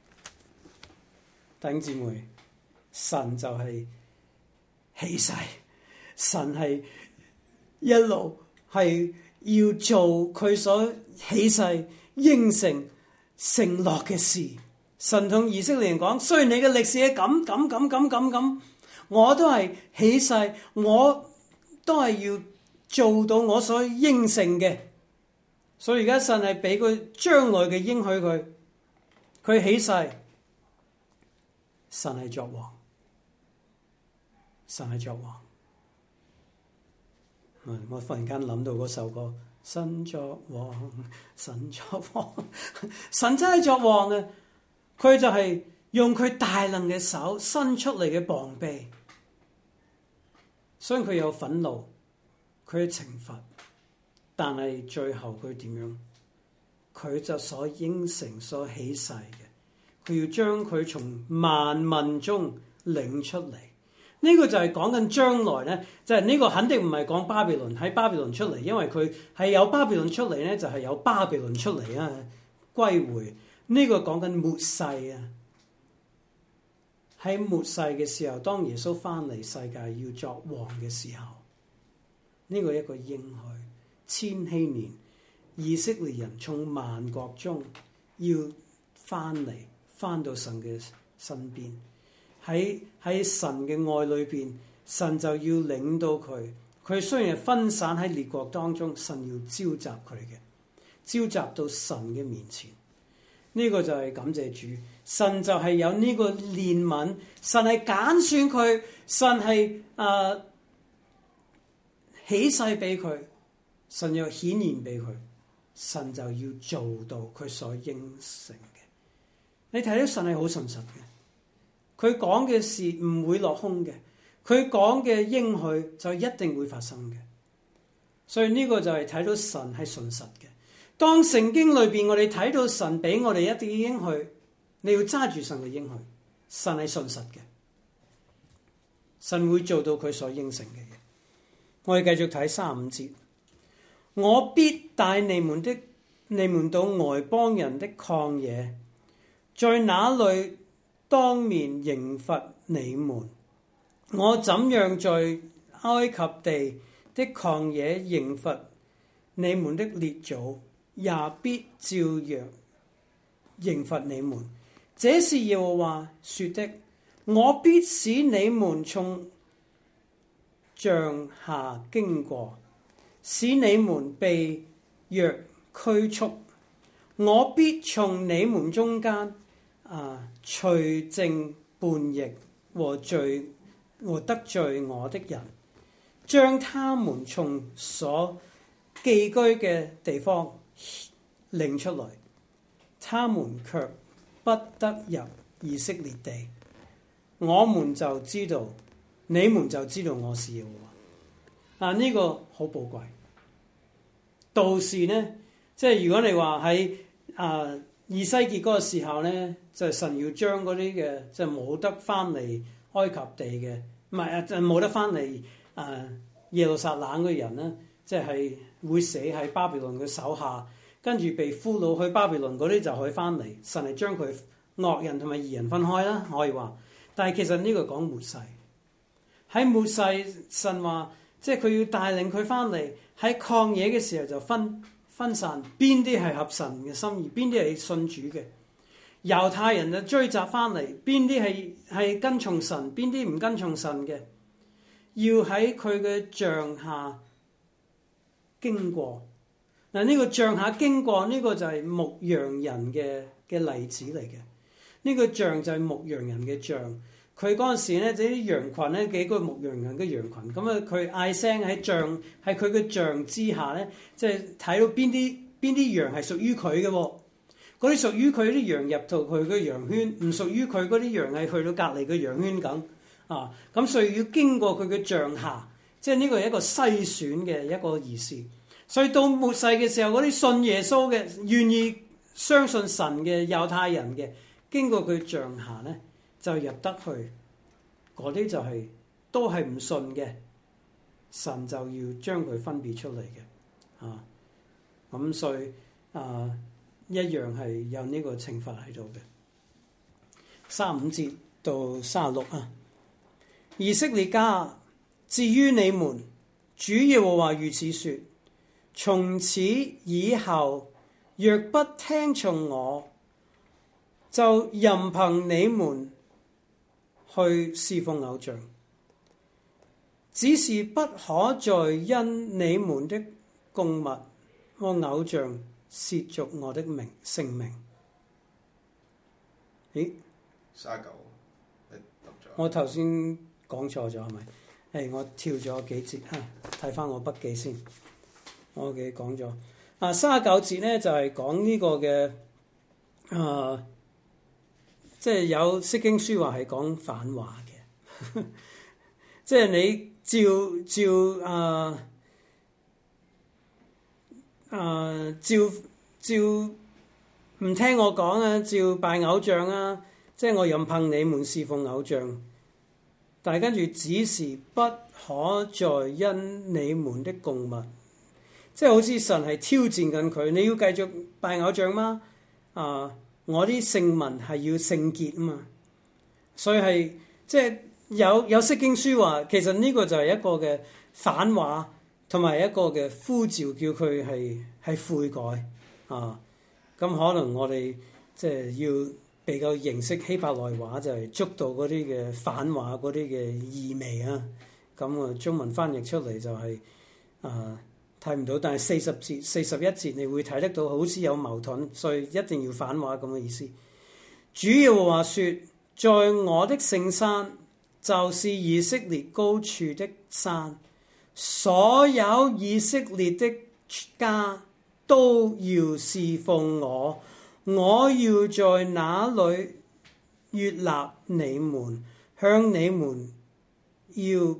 弟兄姊妹，神就係起誓，神係一路係要做佢所起誓應承承諾嘅事。神同以色列人講，雖然你嘅歷史係咁，我都係起誓，我都係要做到我所應承嘅。所以而家神係俾佢將來嘅應許佢起誓，神係作王，神係作王。我忽然間諗到嗰首歌，神作王，神作王，神真係作王嘅。佢就係用佢大能嘅手伸出嚟嘅膀臂，雖然佢有憤怒，佢嘅懲罰，但係最後佢點樣？佢就所應承所起誓嘅，佢要將佢從萬民中領出嚟。呢個就係講緊將來咧，就係呢個肯定唔係講巴比倫喺巴比倫出嚟，因為佢係有巴比倫出嚟咧，就係有巴比倫出嚟啊，歸回。呢個講緊末世啊，喺末世嘅時候，當耶穌翻嚟世界要作王嘅時候，呢個一個應許，千禧年以色列人從萬國中要翻到神嘅身邊，喺神嘅愛裏邊，神就要領到佢。佢雖然係分散喺列國當中，神要召集佢嘅，召集到神嘅面前。呢個就係感謝主，神就係有呢個憐憫，神係揀選佢，神係起誓俾佢，神又顯現俾佢，神就要做到佢所應承嘅。你睇到神係好信實嘅，佢講嘅事唔會落空嘅，佢講嘅應許就一定會發生嘅。所以呢個就係睇到神係信實嘅。當聖經裏邊我哋睇到神俾我哋一啲應許，你要揸住神嘅應許，神係信實嘅，神會做到佢所應承嘅嘢。我哋繼續睇35節，我必帶你們到外邦人的曠野，在那裏當面刑罰你們。我怎樣在埃及地的曠野刑罰你們的列祖，也必照樣刑罰你們。這是耶和華說的。我必使你們從杖下經過，使你們被虐拘束。我必從你們中間除淨叛逆和得罪我的人，將他們從所寄居嘅地方領出來，他們卻不得入以色列地。我們就知道，你們就知道我是耶和華。呢個好寶貴。到時呢，即係如果你話喺以西結嗰個時候呢，就係神要將嗰啲嘅即係冇得翻嚟埃及地嘅，唔係冇得翻嚟耶路撒冷嘅人呢，即係會死喺巴比倫嘅手下，跟住被俘虜去巴比倫嗰啲就可以翻嚟。神係將佢惡人同埋義人分開啦，可以話。但係其實呢個講末世，喺末世神話，即係佢要帶領佢翻嚟喺曠野嘅時候就分散邊啲係合神嘅心意，邊啲係信主嘅。猶太人就追集翻嚟，邊啲係跟從神，邊啲唔跟從神嘅，要喺佢嘅杖下經過。嗱，呢個杖下經過呢個就係牧羊人嘅例子嚟嘅。呢個杖就係牧羊人嘅杖。佢嗰陣時咧，啲羊群咧，幾個牧羊人嘅羊群，咁啊佢嗌聲喺佢嘅杖之下咧，即係睇到邊啲羊係屬於佢嘅喎。嗰啲屬於佢啲羊入到佢嘅羊圈，唔屬於佢嗰啲羊係去到隔離嘅羊圈咁啊。咁所以要經過佢嘅杖下，即係呢個係一個篩選嘅一個意思。所以到末世嘅時候，嗰啲信耶穌嘅、願意相信神嘅猶太人嘅，經過佢杖下咧，就入得去。嗰啲就係、都係唔信嘅，神就要將佢分別出嚟嘅啊。咁所以一樣係有呢個懲罰喺度嘅。35節到36啊，以色列家，至於你們，主耶和華如此說：從此以後，若不聽從我，就任憑你們去侍奉偶像，只是不可再因你們的供物和偶像褻瀆我的聖名。咦 39，你讀咗？ 我頭先講錯咗係咪？我跳咗幾節啊，睇翻我筆記先。我嘅講咗39節咧，就係講呢個嘅即係有釋經書話係講反話嘅，即係你照唔聽我講啊，照拜偶像啊，即係我任憑你們侍奉偶像，但係跟住只是不可再因你們的供物，即係好似神係挑戰緊佢，你要繼續拜偶像嗎？我啲聖民係要聖潔啊嘛，所以係即係有釋經書話，其實呢個就係一個嘅反話，同埋一個嘅呼召，叫佢係悔改啊。咁可能我哋即係要比較認識希伯來話，就係捉到嗰啲嘅反話嗰啲嘅意味啊。咁中文翻譯出嚟就係睇唔到，但係41節你會睇得到，好似有矛盾，所以一定要反話咁嘅意思。主耶和華說：在我的聖山，就是以色列高處的山，所有以色列的家都要侍奉我，我要在那裡悅納你們，向你們要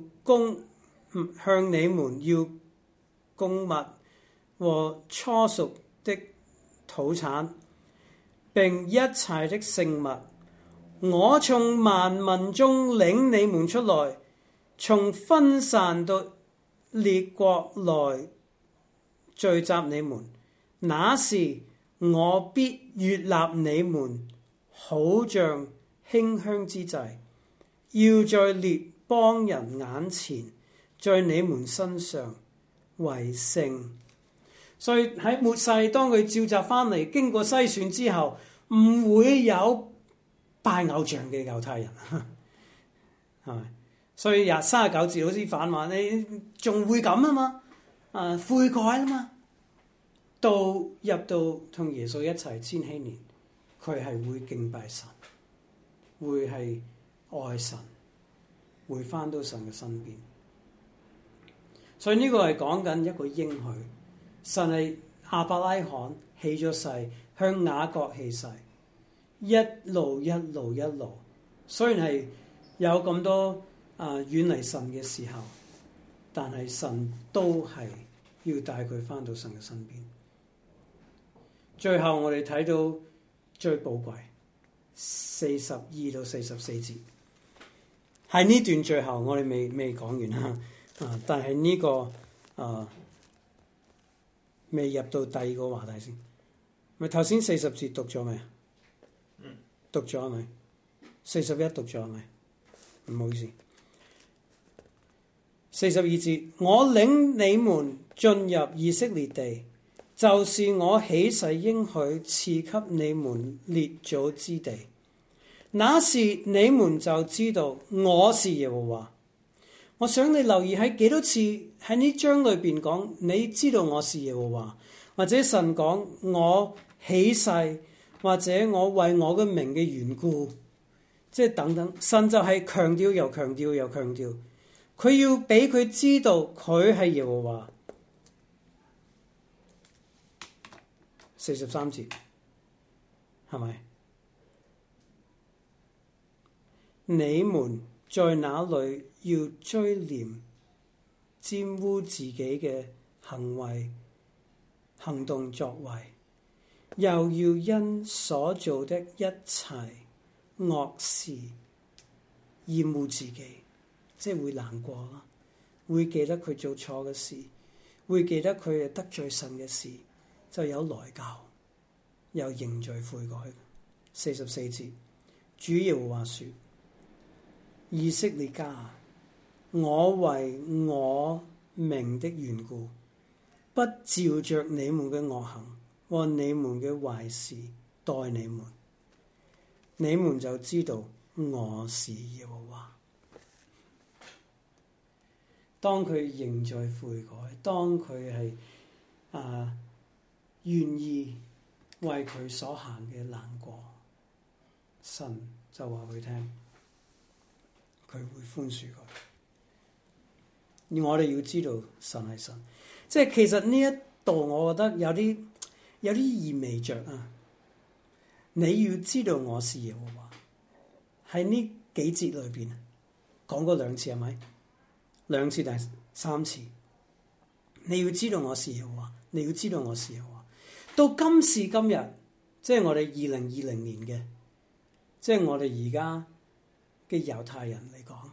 供物和初熟的土產，並一切的聖物。我從萬民中領你們出來，從分散的列國來聚集你們。那時我必悅納你們，好像馨香之祭，要在列邦人眼前，在你們身上為聖。所以喺末世，當佢召集翻嚟，經過篩選之後，唔會有拜偶像嘅猶太人，係咪？所以39節好似反話，你仲會咁啊嘛？悔改啊嘛，入到同耶穌一齊千禧年，佢係會敬拜神，會係愛神，會翻到神嘅身邊。所以呢個係講緊一個應許，神係亞伯拉罕起咗誓，向雅各起誓，一路，雖然係有咁多遠離神嘅時候，但係神都係要帶佢翻到神嘅身邊。最後我哋睇到最寶貴42到44節，喺呢段最後我哋未講完啦。但係呢個未入到第二個話題先。咪頭先40節讀咗未？ 讀咗係咪？41讀咗係咪？唔好意思。42節，我領你們進入以色列地，就是我起誓應許賜給你們列祖之地。那時你們就知道我是耶和華。我想你留意喺幾多次喺呢章裏邊講，你知道我是耶和華，或者神講我起誓，或者我為我嘅名嘅緣故，即係等等，神就係強調又強調又強調，佢要俾佢知道佢係耶和華。43節係咪？你們在那裏要追念玷污自己嘅行為、行動作為，又要因所做的一切惡事厭惡自己，即係會難過啦，會記得佢做錯嘅事，會記得佢得罪神嘅事，就有內疚，有認罪悔改。44節，主耶和華說：以色列家，我為我名的緣故，不照着你們嘅惡行和你們嘅壞事待你們，你們就知道我是耶和華。當佢認罪悔改，當佢係願意為佢所行嘅難過，神就話佢聽，佢會寬恕佢。而我哋要知道神係神，即係其實呢一度我覺得有啲意味着啊！你要知道我是耶和華，喺呢幾節裏邊講過兩次係咪？2次定3次？你要知道我是耶和華，你要知道我是耶和華。到今時今日，即係我哋2020年嘅，即係我哋而家嘅猶太人嚟講，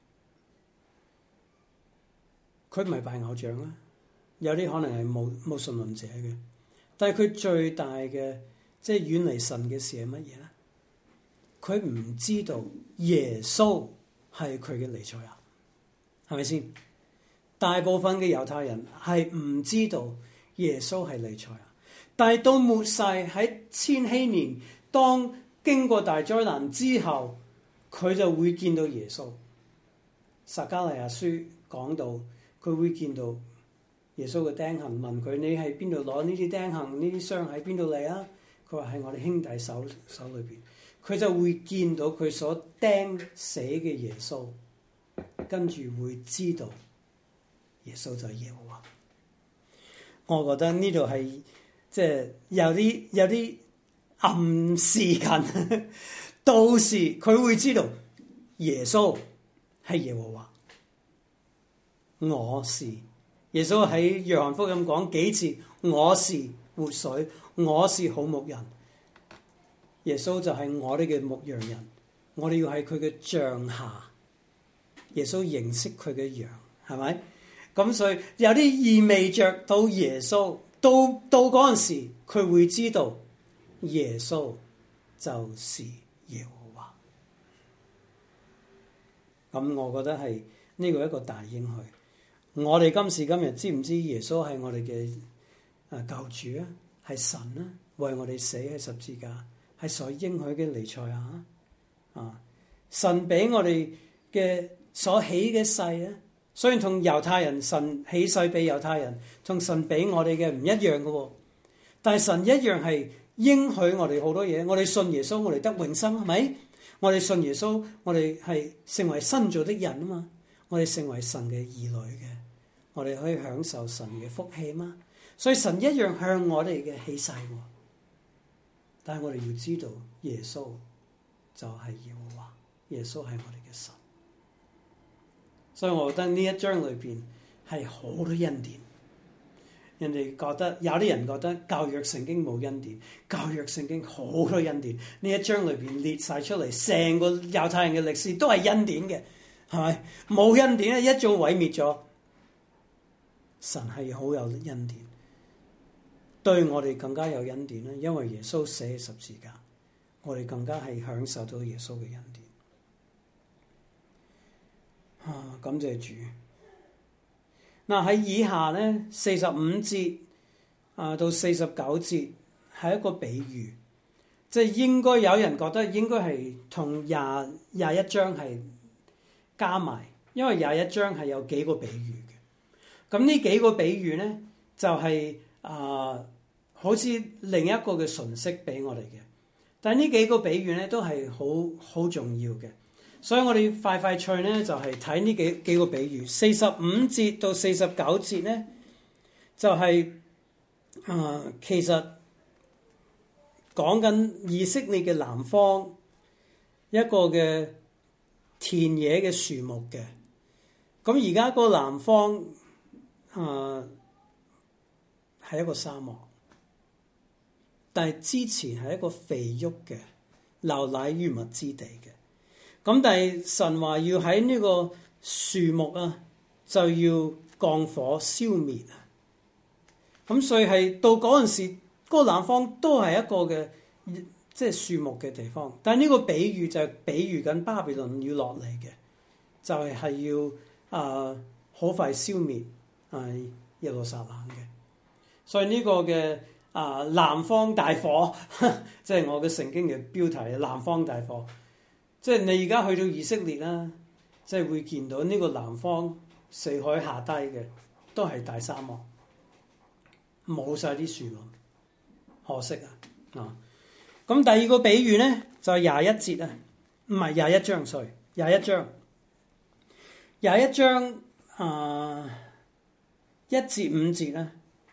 佢唔係拜偶像啦，有啲可能係無神論者嘅，但係佢最大嘅即係遠離神嘅事係乜嘢咧？佢唔知道耶穌係佢嘅彌賽亞，係咪先？大部分嘅猶太人係唔知道耶穌係彌賽亞，但係到末世喺千禧年，當經過大災難之後，佢就會見到耶穌。撒迦利亞書講到，佢會見到耶穌嘅釘痕，問佢：你喺邊度攞呢啲釘痕？呢啲傷喺邊度嚟啊？佢話喺我哋兄弟手裏邊。佢就會見到佢所釘死嘅耶穌，跟住會知道耶穌就係耶和華。我覺得呢度係即係有啲暗示緊，到時佢會知道耶穌係耶和華。我是耶穌喺約翰福音講幾次，我是活水，我是好牧人。耶穌就係我哋嘅牧羊人，我哋要喺佢嘅杖下。耶穌認識佢嘅羊，係咪？咁所以有啲意味着到耶穌到嗰陣時，佢會知道耶穌就是耶和華。咁我覺得係呢個一個大應許。我哋今時今日知唔知耶穌係我哋嘅救主啊？係神啊，為我哋死喺十字架。係所應許嘅彌賽亞啊！神俾我哋嘅所起嘅誓啊，雖然同猶太人神起誓俾猶太人，同神俾我哋嘅唔一樣嘅喎。但係神一樣係應許我哋好多嘢。我哋信耶穌，我哋得永生，係咪？我哋信耶穌，我哋係成為新造的人啊嘛。我哋成為神嘅兒女嘅，我哋可以享受神嘅福氣嘛。所以神一樣向我哋嘅起誓喎。但係我哋要知道，耶穌就係耶和華，耶穌係我哋嘅神。所以我覺得呢一章裏邊係好多恩典。人哋覺得有啲人覺得舊約聖經冇恩典，舊約聖經好多恩典。呢一章裏邊列晒出嚟，成個猶太人嘅歷史都係恩典嘅，係咪？冇恩典咧，一早毀滅咗。神係好有恩典。對我哋更加有恩典啦，因為耶穌死喺十字架， 我哋更加係享受到耶穌嘅恩典。感謝主。嗱，喺以下咧45節到49節係一個比喻，即係應該有人覺得應該係同廿一章係加埋，因為廿一章係有幾個比喻嘅。咁呢幾個比喻咧就係好似另一個嘅訊息俾我哋嘅，但係呢幾個比喻咧都係好重要嘅。所以我哋快脆咧就係睇呢幾個比喻。45節到49節咧就係其實講緊以色列嘅南方一個嘅田野嘅樹木嘅。咁而家個南方係一個沙漠，但係之前係一個肥沃嘅流奶與蜜之地嘅。咁但係神話要喺呢個樹木就要降火消滅啊！咁所以係到嗰陣時，嗰個南方都係一個嘅即係樹木嘅地方。但係呢個比喻就係比喻緊巴比倫要落嚟嘅，就係要好快消滅耶路撒冷嘅。所以呢個嘅南方大火，即係我嘅聖經嘅標題，南方大火。即係你而家去到以色列啦，即係會見到呢個南方四海下低嘅都係大沙漠，冇晒啲樹咯，可惜啊！咁第二個比喻咧就係21節啊，唔係21章，sorry， 21章1至5節啦，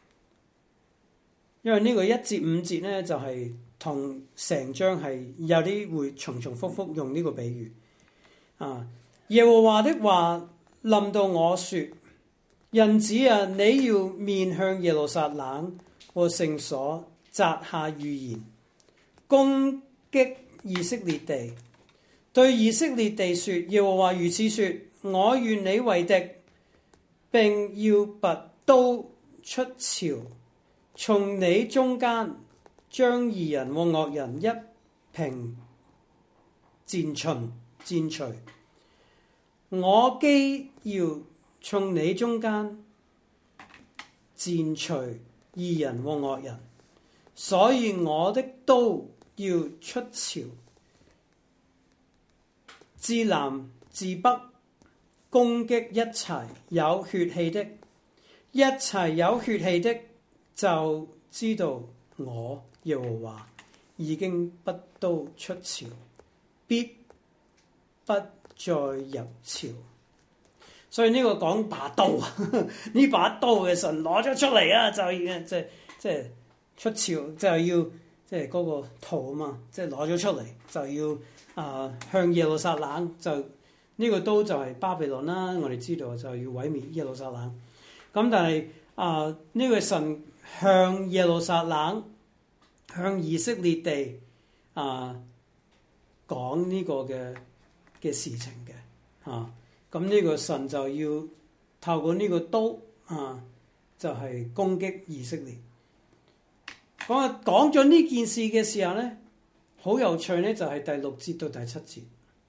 因為呢個1至5節咧就係同成章係有啲會重複複用呢個比喻。耶和華的話臨到我說：人子啊，你要面向耶路撒冷和聖所摘下預言，攻擊以色列地，對以色列地說：耶和華如此說，我與你為敵，並要拔刀出鞘，從你中間將義人和惡人一並剪除。我既要從你中間剪除義人和惡人，所以我的刀要出鞘，自南自北，攻擊一切有血氣的。一切有血氣的就知道我耶和華已經拔刀出鞘，必不再入鞘。所以呢個講把刀，呢把刀嘅神攞咗出嚟啊，就要即係出鞘，就要即係嗰個圖啊嘛，即係攞咗出嚟就要向耶路撒冷，就呢個刀就係巴比倫啦。我哋知道就要毀滅耶路撒冷。咁但係呢個神向耶路撒冷、向以色列地講呢個嘅事情嘅咁呢個神就要透過呢個刀就係攻擊以色列。講咗呢件事嘅時候咧，好有趣咧，就係第6節到第7節。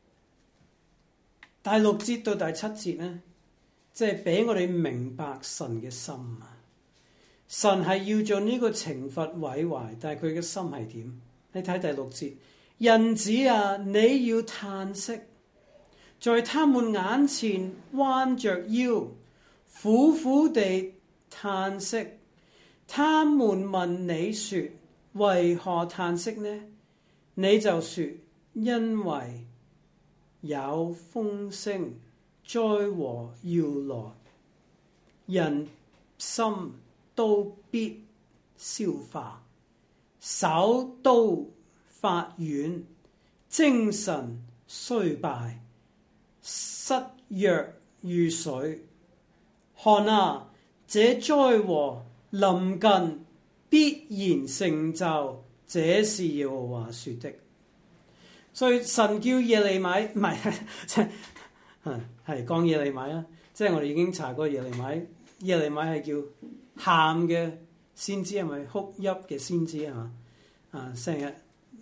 第6節到第7節咧，即係俾我哋明白神嘅心啊！神係要做呢個懲罰毀壞，但係佢嘅心係點？你睇第6節，人子啊，你要嘆息，在他們眼前彎着腰，苦苦地嘆息。他們問你說：為何嘆息呢？你就說：因為有風聲，災禍要來，人心都必消化，手都發軟，精神衰敗，失藥如水。看啊，這災禍臨近，必然成就，這是耶和華說的。所以神叫耶利米，唔係係講耶利米啊，即係我哋已經查過耶利米。耶利米係叫喊嘅先知，係咪哭泣嘅先知啊？成日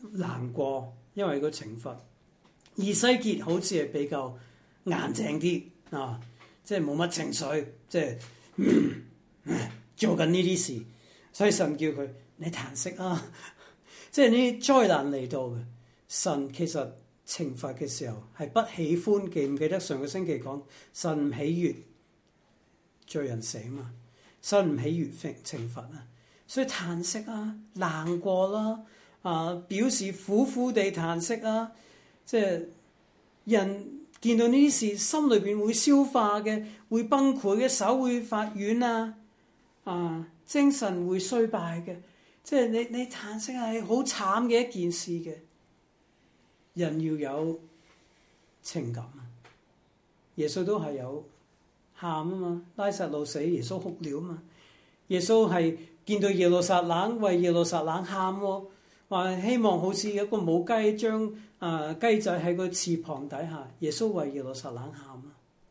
難過，因為個懲罰。以西結好似係比較硬淨啲啊，即係冇乜情緒，即係做緊呢啲事，所以神叫佢你嘆息啊，即係呢啲災難嚟到嘅，神其實懲罰嘅時候係不喜歡，記唔記得上個星期講神唔喜悅罪人死嘛？神唔喜悅懲罰啊，所以嘆息啊，難過啦，表示苦苦地嘆息啊，即係人見到呢啲事，心裏邊會消化嘅，會崩潰嘅，手會發軟精神會衰敗嘅，即係你嘆息係好慘嘅一件事嘅。人要有情感啊，耶穌都係有喊啊嘛，拉撒路死，耶穌哭了啊嘛，耶穌係見到耶路撒冷，為耶路撒冷喊喎，話希望好似一個母雞將雞仔喺個翅膀底下，耶穌為耶路撒冷喊啊，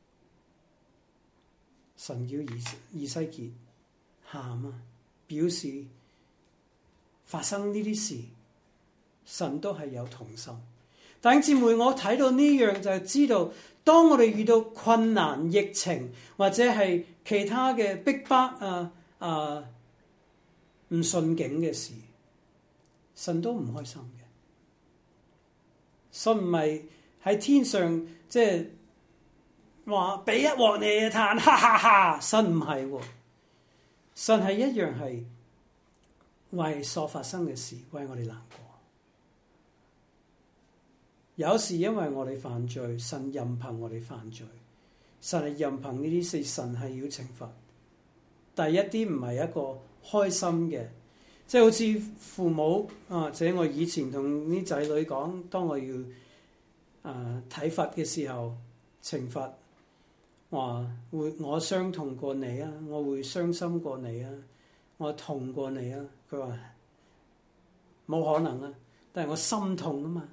神叫以西結喊啊，表示發生呢啲事，神都係有同心。弟兄姊妹，我睇到呢樣就知道，當我哋遇到困難、疫情或者係其他嘅逼迫唔順境嘅事，神都唔開心嘅。神唔係喺天上即係話俾一鑊你嘆，哈哈哈！神唔係喎，神係一樣係為所發生嘅事為我哋難過。有時因為我哋犯罪，神任憑我哋犯罪，神係任憑呢啲事，神係要懲罰。第一啲唔係一個開心嘅，即係好似父母或者我以前同啲仔女講，當我要體罰嘅時候，懲罰話我傷痛過你啊，我會傷心過你啊，我痛過你啊。佢話冇可能啊，但係我心痛啊嘛。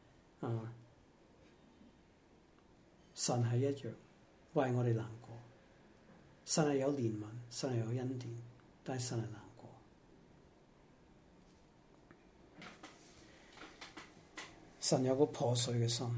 神係一樣為我哋難過，神係有憐憫，神係有恩典，但係神係難過。神有個破碎嘅心。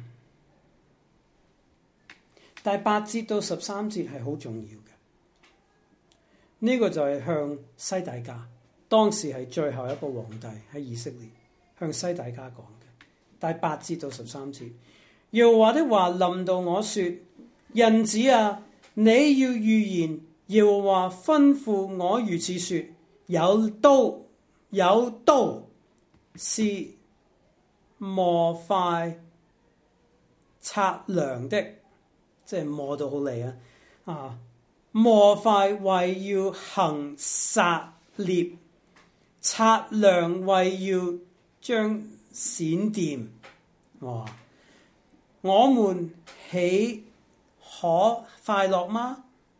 第8節到13節係好重要嘅，呢個就係向西底家，當時係最後一個皇帝喺以色列，向西底家講。第8節到13節，耶和華的話臨到我說：人子啊，你要預言，耶和華吩咐我如此說：有刀是磨塊擦糧的，即係磨到好利磨塊為要行殺獵，擦糧為要將閃電。我們豈可快樂嗎？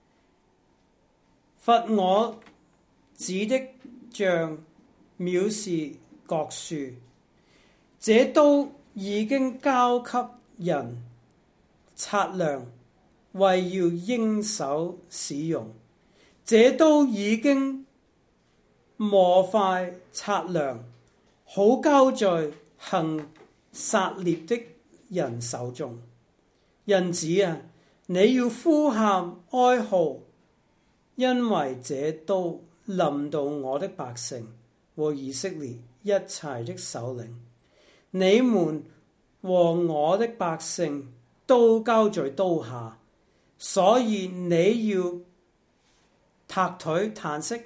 罰我子的杖藐視各樹，這刀已經交給人擦糧，為要應手使用。這刀已經磨塊擦糧，好交在行殺獵的人手中。人子啊，你要呼喊哀號，因為這刀臨到我的百姓和以色列一切的首領，你們和我的百姓都交在刀下，所以你要拍腿嘆息。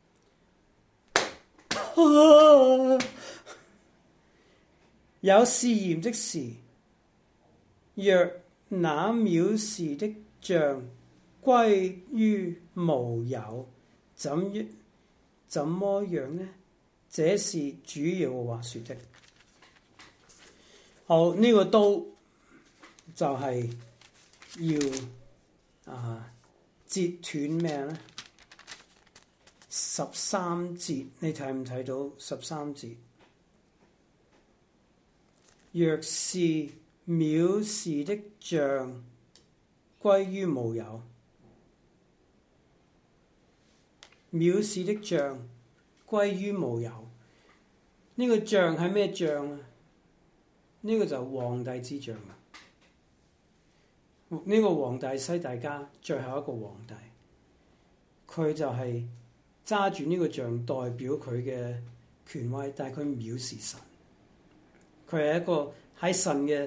有試驗的事，若那藐視的杖歸於無有，怎麼樣呢？這是主耶和華說的。好，呢個刀就係要截斷咩呢？13節，你睇唔睇到13節？若是藐視的杖歸於無有，藐視的杖歸於無有。呢個杖係咩杖啊？ 呢個就係皇帝之杖啦。呢個皇帝西大家最後一個皇帝，佢就係揸住呢個杖代表佢嘅權威，但係佢藐視神。佢係一個喺神嘅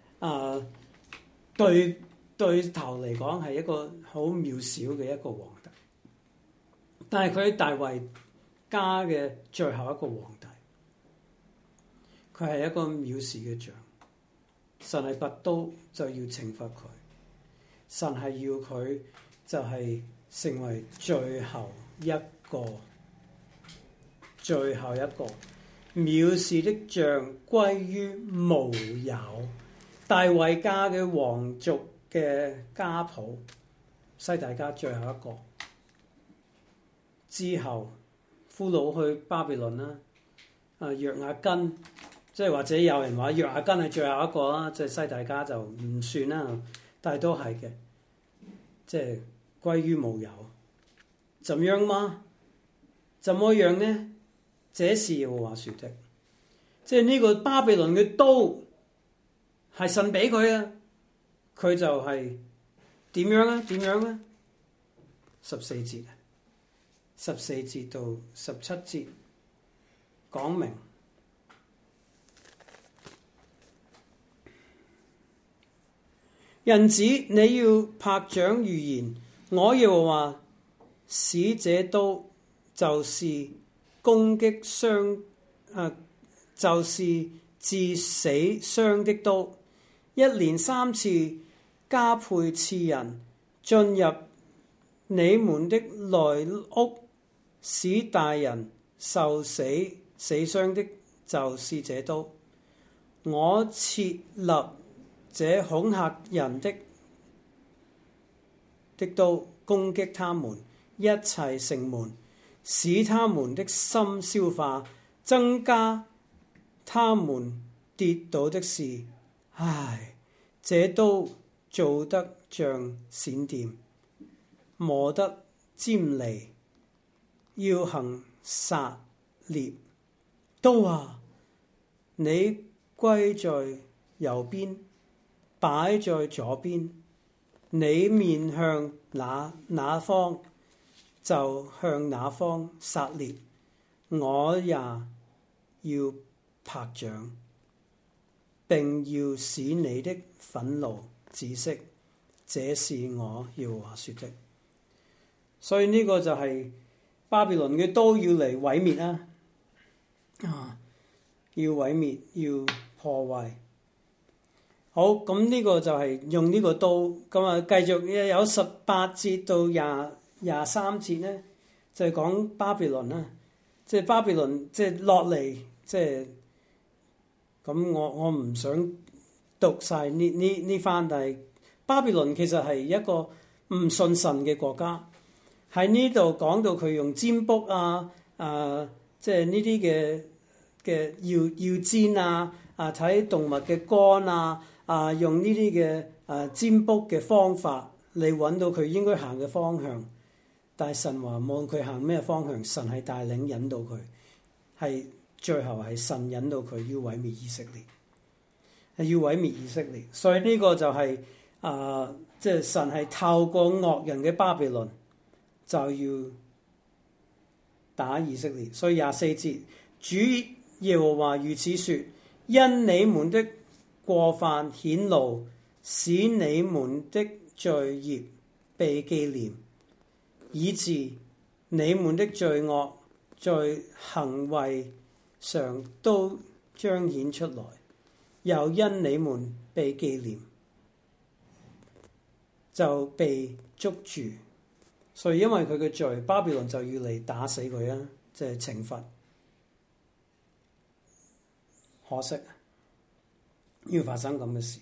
對頭嚟講係一個好渺小嘅一個皇帝，但係佢喺大衛家嘅最後一個皇帝，佢係一個藐視嘅杖。神係拔刀就要懲罰佢，神係要佢就係成為最後一個藐視的杖歸於無有。大衛家嘅皇族嘅家譜，西大家最後一個之後，俘虜去巴比倫啦。約雅斤，即係或者有人話約雅斤係最後一個啦，即係西大家就唔算啦，但係都係嘅，即係歸於無有。怎樣嗎？怎麼樣呢？這是耶和華說的，即係呢個巴比倫嘅刀係神俾佢啊，佢就係點樣啊？點樣啊？14節，14節到17節講明，人子你要拍掌預言，我耶和華使這刀就是攻擊傷，就是致死傷的刀，一連3次加倍刺人，進入你們的內屋，使大人受死傷的，就是這刀。我設立這恐嚇人的刀，攻擊他們一切城門，使他們的心消化，增加他們跌倒的事。唉，這刀做得像閃電，磨得尖利，要行殺獵。刀啊，你歸在右邊，擺在左邊，你面向哪方就向哪方殺獵，我也要拍掌，並要使你的憤怒止息。這是我耶和華說的。所以呢個就係巴比倫嘅刀要嚟毀滅啦，要毀滅，要破壞。好，咁呢個就係用呢個刀，咁啊繼續有18節到23節咧，就係講巴比倫啦，即係巴比倫即係落嚟，即係咁我唔想讀晒呢番，但係巴比倫其實係一個唔信神嘅國家。喺呢度講到佢用占卜啊，即係呢啲嘅要煎啊，睇動物嘅肝啊，用呢啲嘅占卜嘅方法嚟揾到佢應該行嘅方向。但係神話望佢行咩方向，神係帶領引導佢，係最後係神引導佢要毀滅以色列，係要毀滅以色列。所以呢個就係即係神係透過惡人嘅巴比倫就要打以色列。所以24節，主耶和華如此說：因你們的過犯顯露，使你們的罪孽被紀念，以致你們的罪惡在行為上都彰顯出來，又因你們被紀念，就被捉住。所以因為佢嘅罪，巴比倫就要嚟打死佢啊，即係懲罰。可惜要發生咁嘅事。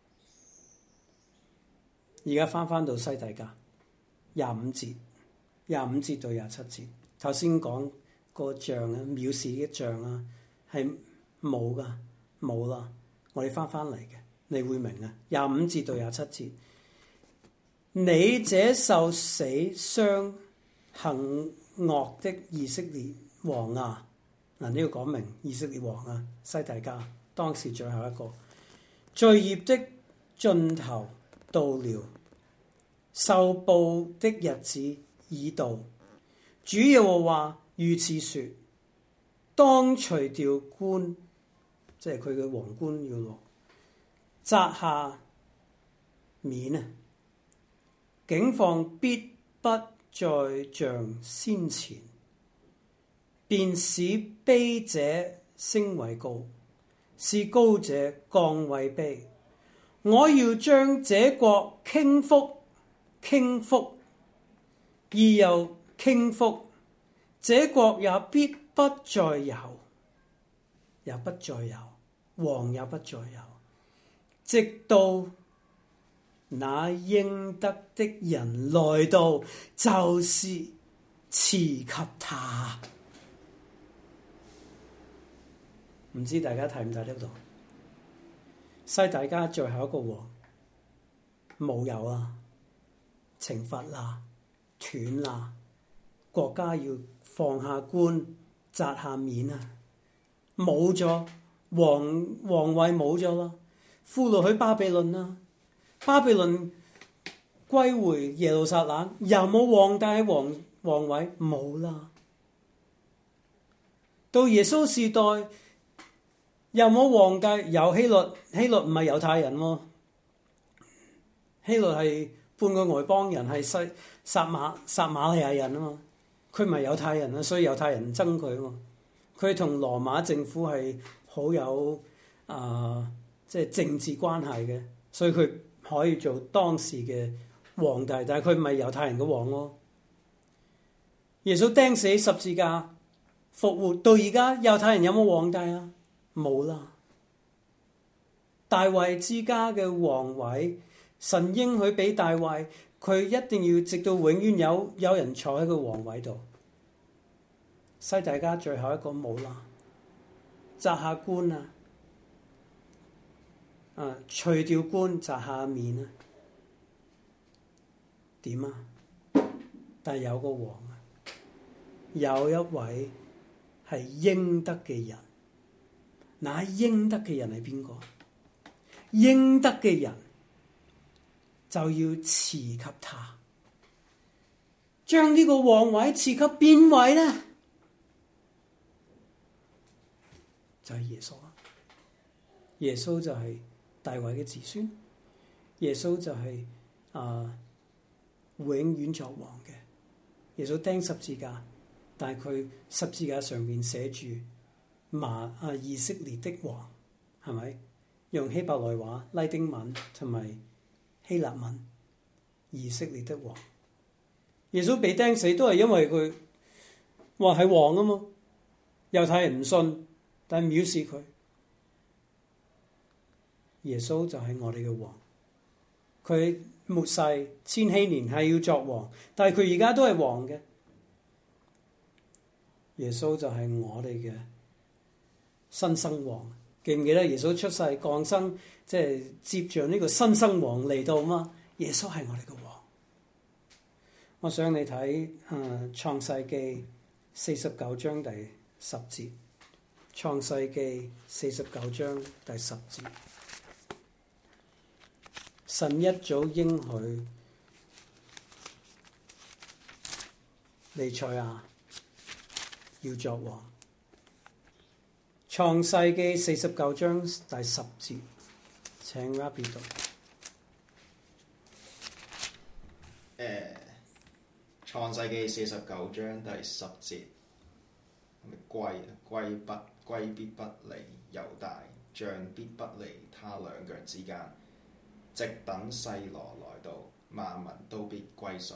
而家翻到西底家25節到27節，頭先講個杖啊，藐視嘅杖啊，係冇啦。我哋翻嚟嘅，你會明啊。25節到27節，你這受死傷行惡的以色列王啊，嗱呢個講明以色列王啊，西底家當時最後一個，罪孽的盡頭到了，受報的日子已到。主耶和華如此說：當除掉冠，即係佢嘅皇冠要落，摘下冕啊！景況必不再像先前，便使卑者升為高，使高者降為卑。我要將這國傾覆，而又傾覆，這國也必不再有，王也不再有，直到那應得的人來到，就是賜給他。唔知大家睇唔睇得到？西大家最後一個王冇有啦，懲罰啦，斷啦，國家要放下冠，摘下冕啊，冇咗皇位冇咗啦，俘虜去巴比倫啦，巴比倫歸回耶路撒冷，又冇皇帝喺皇位冇啦。到耶穌時代又冇皇帝，有希律唔係猶太人喎，希律係半個外邦人，係撒瑪利亞人啊嘛，佢唔係猶太人啊，所以猶太人憎佢啊嘛。佢同羅馬政府係好有即係政治關係嘅，所以佢可以做當時嘅皇帝，但係佢唔係猶太人嘅王咯。耶穌釘死十字架復活到而家，猶太人有冇皇帝啊？冇啦。大衛之家嘅皇位，神應許俾大衛，佢一定要直到永遠有人坐喺個皇位度。西大家最後一個冇啦，摘下冠啊，除掉冠，摘下冕啊，點啊？但係有個王啊，有一位係應得嘅人。那應得嘅人係邊個？應得嘅人就要賜給他，將呢個皇位賜給邊位呢？就係耶穌啦。耶穌就係大衛嘅子孫，耶穌就係永遠作王嘅。耶穌釘十字架，但係佢十字架上面寫住以色列的王，係咪？用希伯來話、拉丁文同埋希臘文，以色列的王。耶穌被釘死都係因為佢話係王啊嘛，猶太人唔信，但係藐視佢。耶穌就係我哋嘅王，佢末世千禧年係要作王，但係佢而家都係王嘅。耶穌就係我哋嘅新生王，記唔記得耶穌出世降生，即係接著呢個新生王嚟到嘛？耶穌係我哋嘅王。我想你睇創世記49章第10節，創世記49章第10節，神一早應許彌賽亞要作王。創世記49章第10節，請 Rabbi 讀。 創世記49章第10節，龜必不離猶大，杖必不離他兩腳之間，直等細羅來到，萬民都必歸順。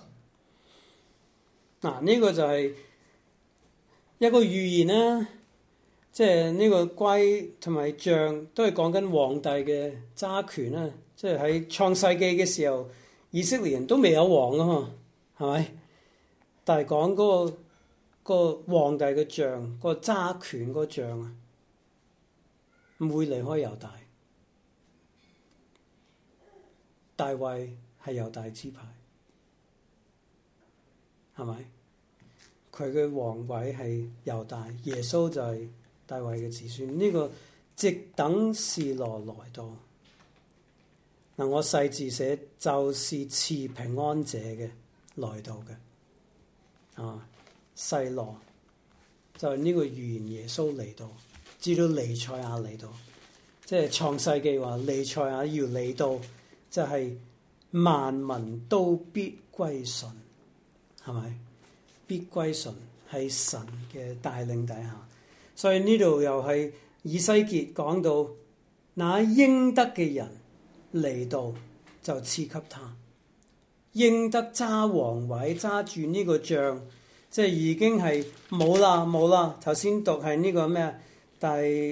呢個就係一個預言啦。即係呢個龜同埋杖都係講緊皇帝嘅揸權啦。即係喺創世記嘅時候，以色列人都未有王啊嘛，係咪？但係講嗰個皇帝嘅杖，個揸權嗰杖啊，唔會離開猶大。大衛係猶大支派，係咪？佢嘅皇位係猶大，耶穌就係大衛嘅子孫。呢個直等示羅來到。嗱，我細字寫就是賜平安者嘅來到嘅。細羅就係呢個預言耶穌嚟到，至到彌賽亞嚟到，即係創世記話彌賽亞要嚟到，就係萬民都必歸順，係咪？必歸順係神嘅帶領底下，所以呢度又係以西結講到，那應得嘅人嚟到就賜給他，應得揸皇位揸住呢個杖。即係已經係冇啦。頭先讀係呢個咩第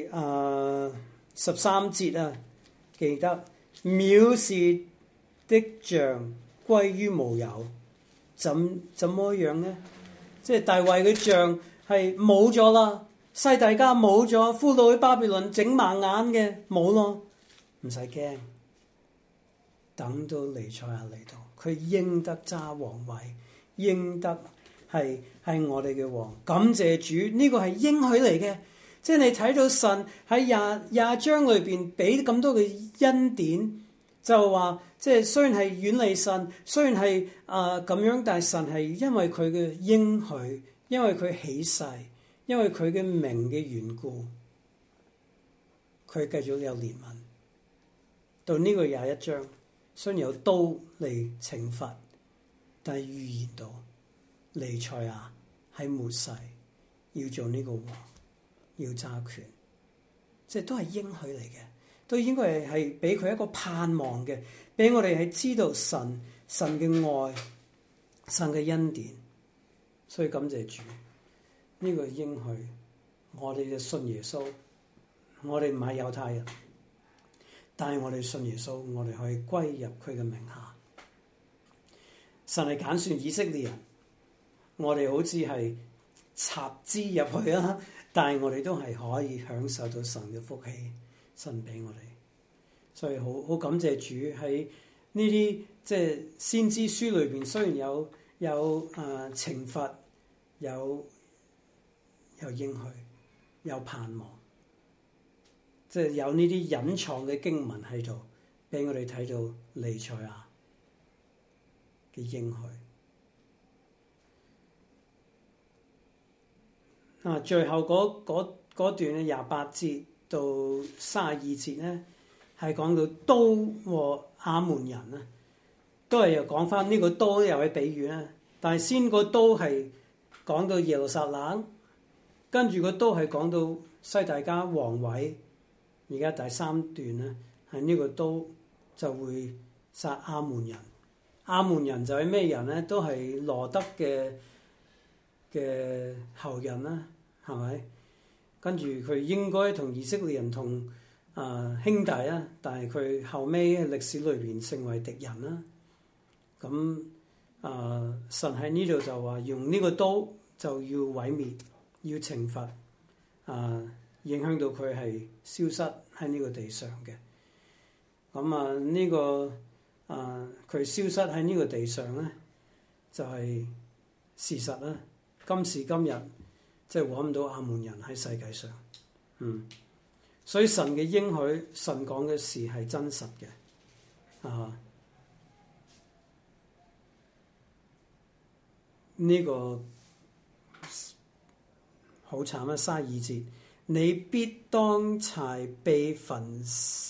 13節啊，記得藐視的杖歸於無有，怎麼樣呢？即係大衛嘅杖係冇咗啦，西底家冇咗，俘虜去巴比倫整盲眼嘅冇咯，唔使驚。等到彌賽亞嚟到，佢應得揸皇位，應得。係我哋嘅王，感謝主，呢個係應許嚟嘅。即係你睇到神喺廿章裏邊俾咁多嘅恩典，就話即係雖然係遠離神，雖然係咁樣，但係神係因為佢嘅應許，因為佢起誓，因為佢嘅名嘅緣故，佢繼續有憐憫。到呢個21章，雖然有刀嚟懲罰，但係預言到。彌賽亞喺末世要做呢個王，要揸權，即係都係應許嚟嘅，都應該係俾佢一個盼望嘅，俾我哋係知道神嘅愛，神嘅恩典，所以感謝主呢個應許，我哋就信耶穌，我哋唔係猶太人，但係我哋信耶穌，我哋可以歸入佢嘅名下。神係揀選以色列人。我哋好似係插枝入去啦，但係我哋都係可以享受到神嘅福氣，神俾我哋，所以好感謝主喺呢啲即係先知書裏邊，雖然有懲罰，有應許，有盼望，即係有呢啲隱藏嘅經文喺度，俾我哋睇到彌賽亞嘅應許。最後嗰段28節到32節咧，係講到刀和亞捫人咧，都係又講翻呢個刀又係比喻啦。但係先個刀係講到耶路撒冷，跟住個刀係講到西大家王位。而家第3段咧係呢個刀就會殺亞捫人。亞捫人就係咩人咧？都係羅得嘅後人啦，係咪？跟住佢應該同以色列人同兄弟啦，但係佢後尾歷史裏邊成為敵人啦。咁神喺呢度就話用呢個刀就要毀滅，要懲罰，影響到佢係消失喺呢個地上嘅。咁呢個佢消失喺呢個地上咧，就係事實啦。今時今日，即係揾唔到亞捫人喺世界上，所以神嘅應許，神講嘅事係真實嘅，呢個好慘啊！32節，你必當柴被焚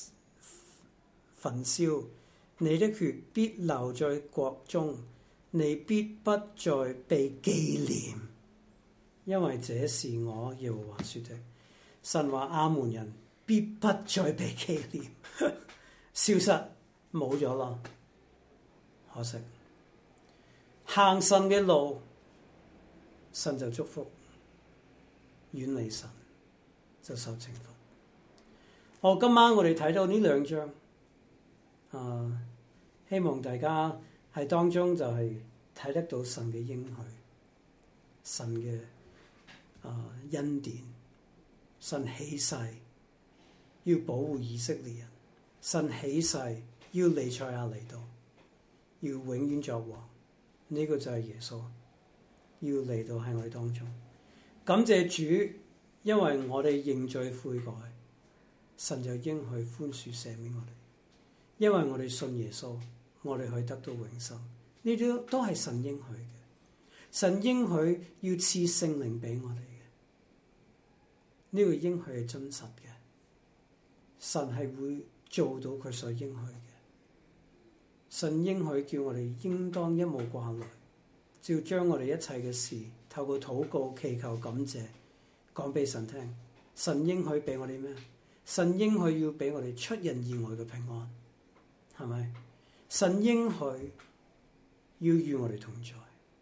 燒，你的血必流在國中。你必不再被紀念，因為這是我耶和華說的。神話亞捫人必不再被紀念，消失冇咗啦。可惜行神嘅路，神就祝福；遠離神就受懲罰。今晚我哋睇到呢2章，希望大家喺當中就係睇得到神嘅應許，神嘅恩典，神起誓要保護以色列人，神起誓要彌賽亞嚟到，要永遠作王。呢個就係耶穌要嚟到喺我哋當中。感謝主，因為我哋認罪悔改， 神就應許寬恕赦免我哋，因為我哋信耶穌，我哋可以得到永生。呢啲都係神應許嘅。神應許要賜聖靈俾我哋嘅，呢個應許係真實嘅。神係會做到佢所應許嘅。神應許叫我哋應當一無掛慮，照將我哋一切嘅事透過禱告、祈求、感謝講俾神聽。神應許俾我哋咩？神應許要俾我哋出人意外嘅平安，係咪？神應許要與我哋同在。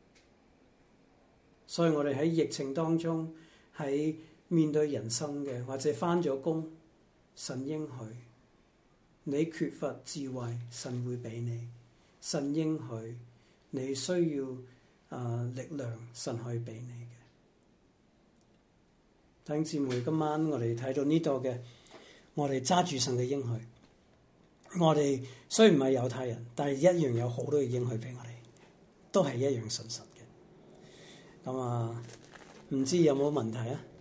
所以我哋喺疫情當中，喺面對人生嘅，或者返咗工，神應許你缺乏智慧，神會俾你；神應許你需要力量，神可以俾你嘅。弟兄姊妹，今晚我哋睇到呢度嘅，我哋揸住神嘅應許。我哋雖然唔係猶太人，但係一樣有好多嘅應許俾我哋，都係一樣信實嘅。咁唔知有冇問題啊？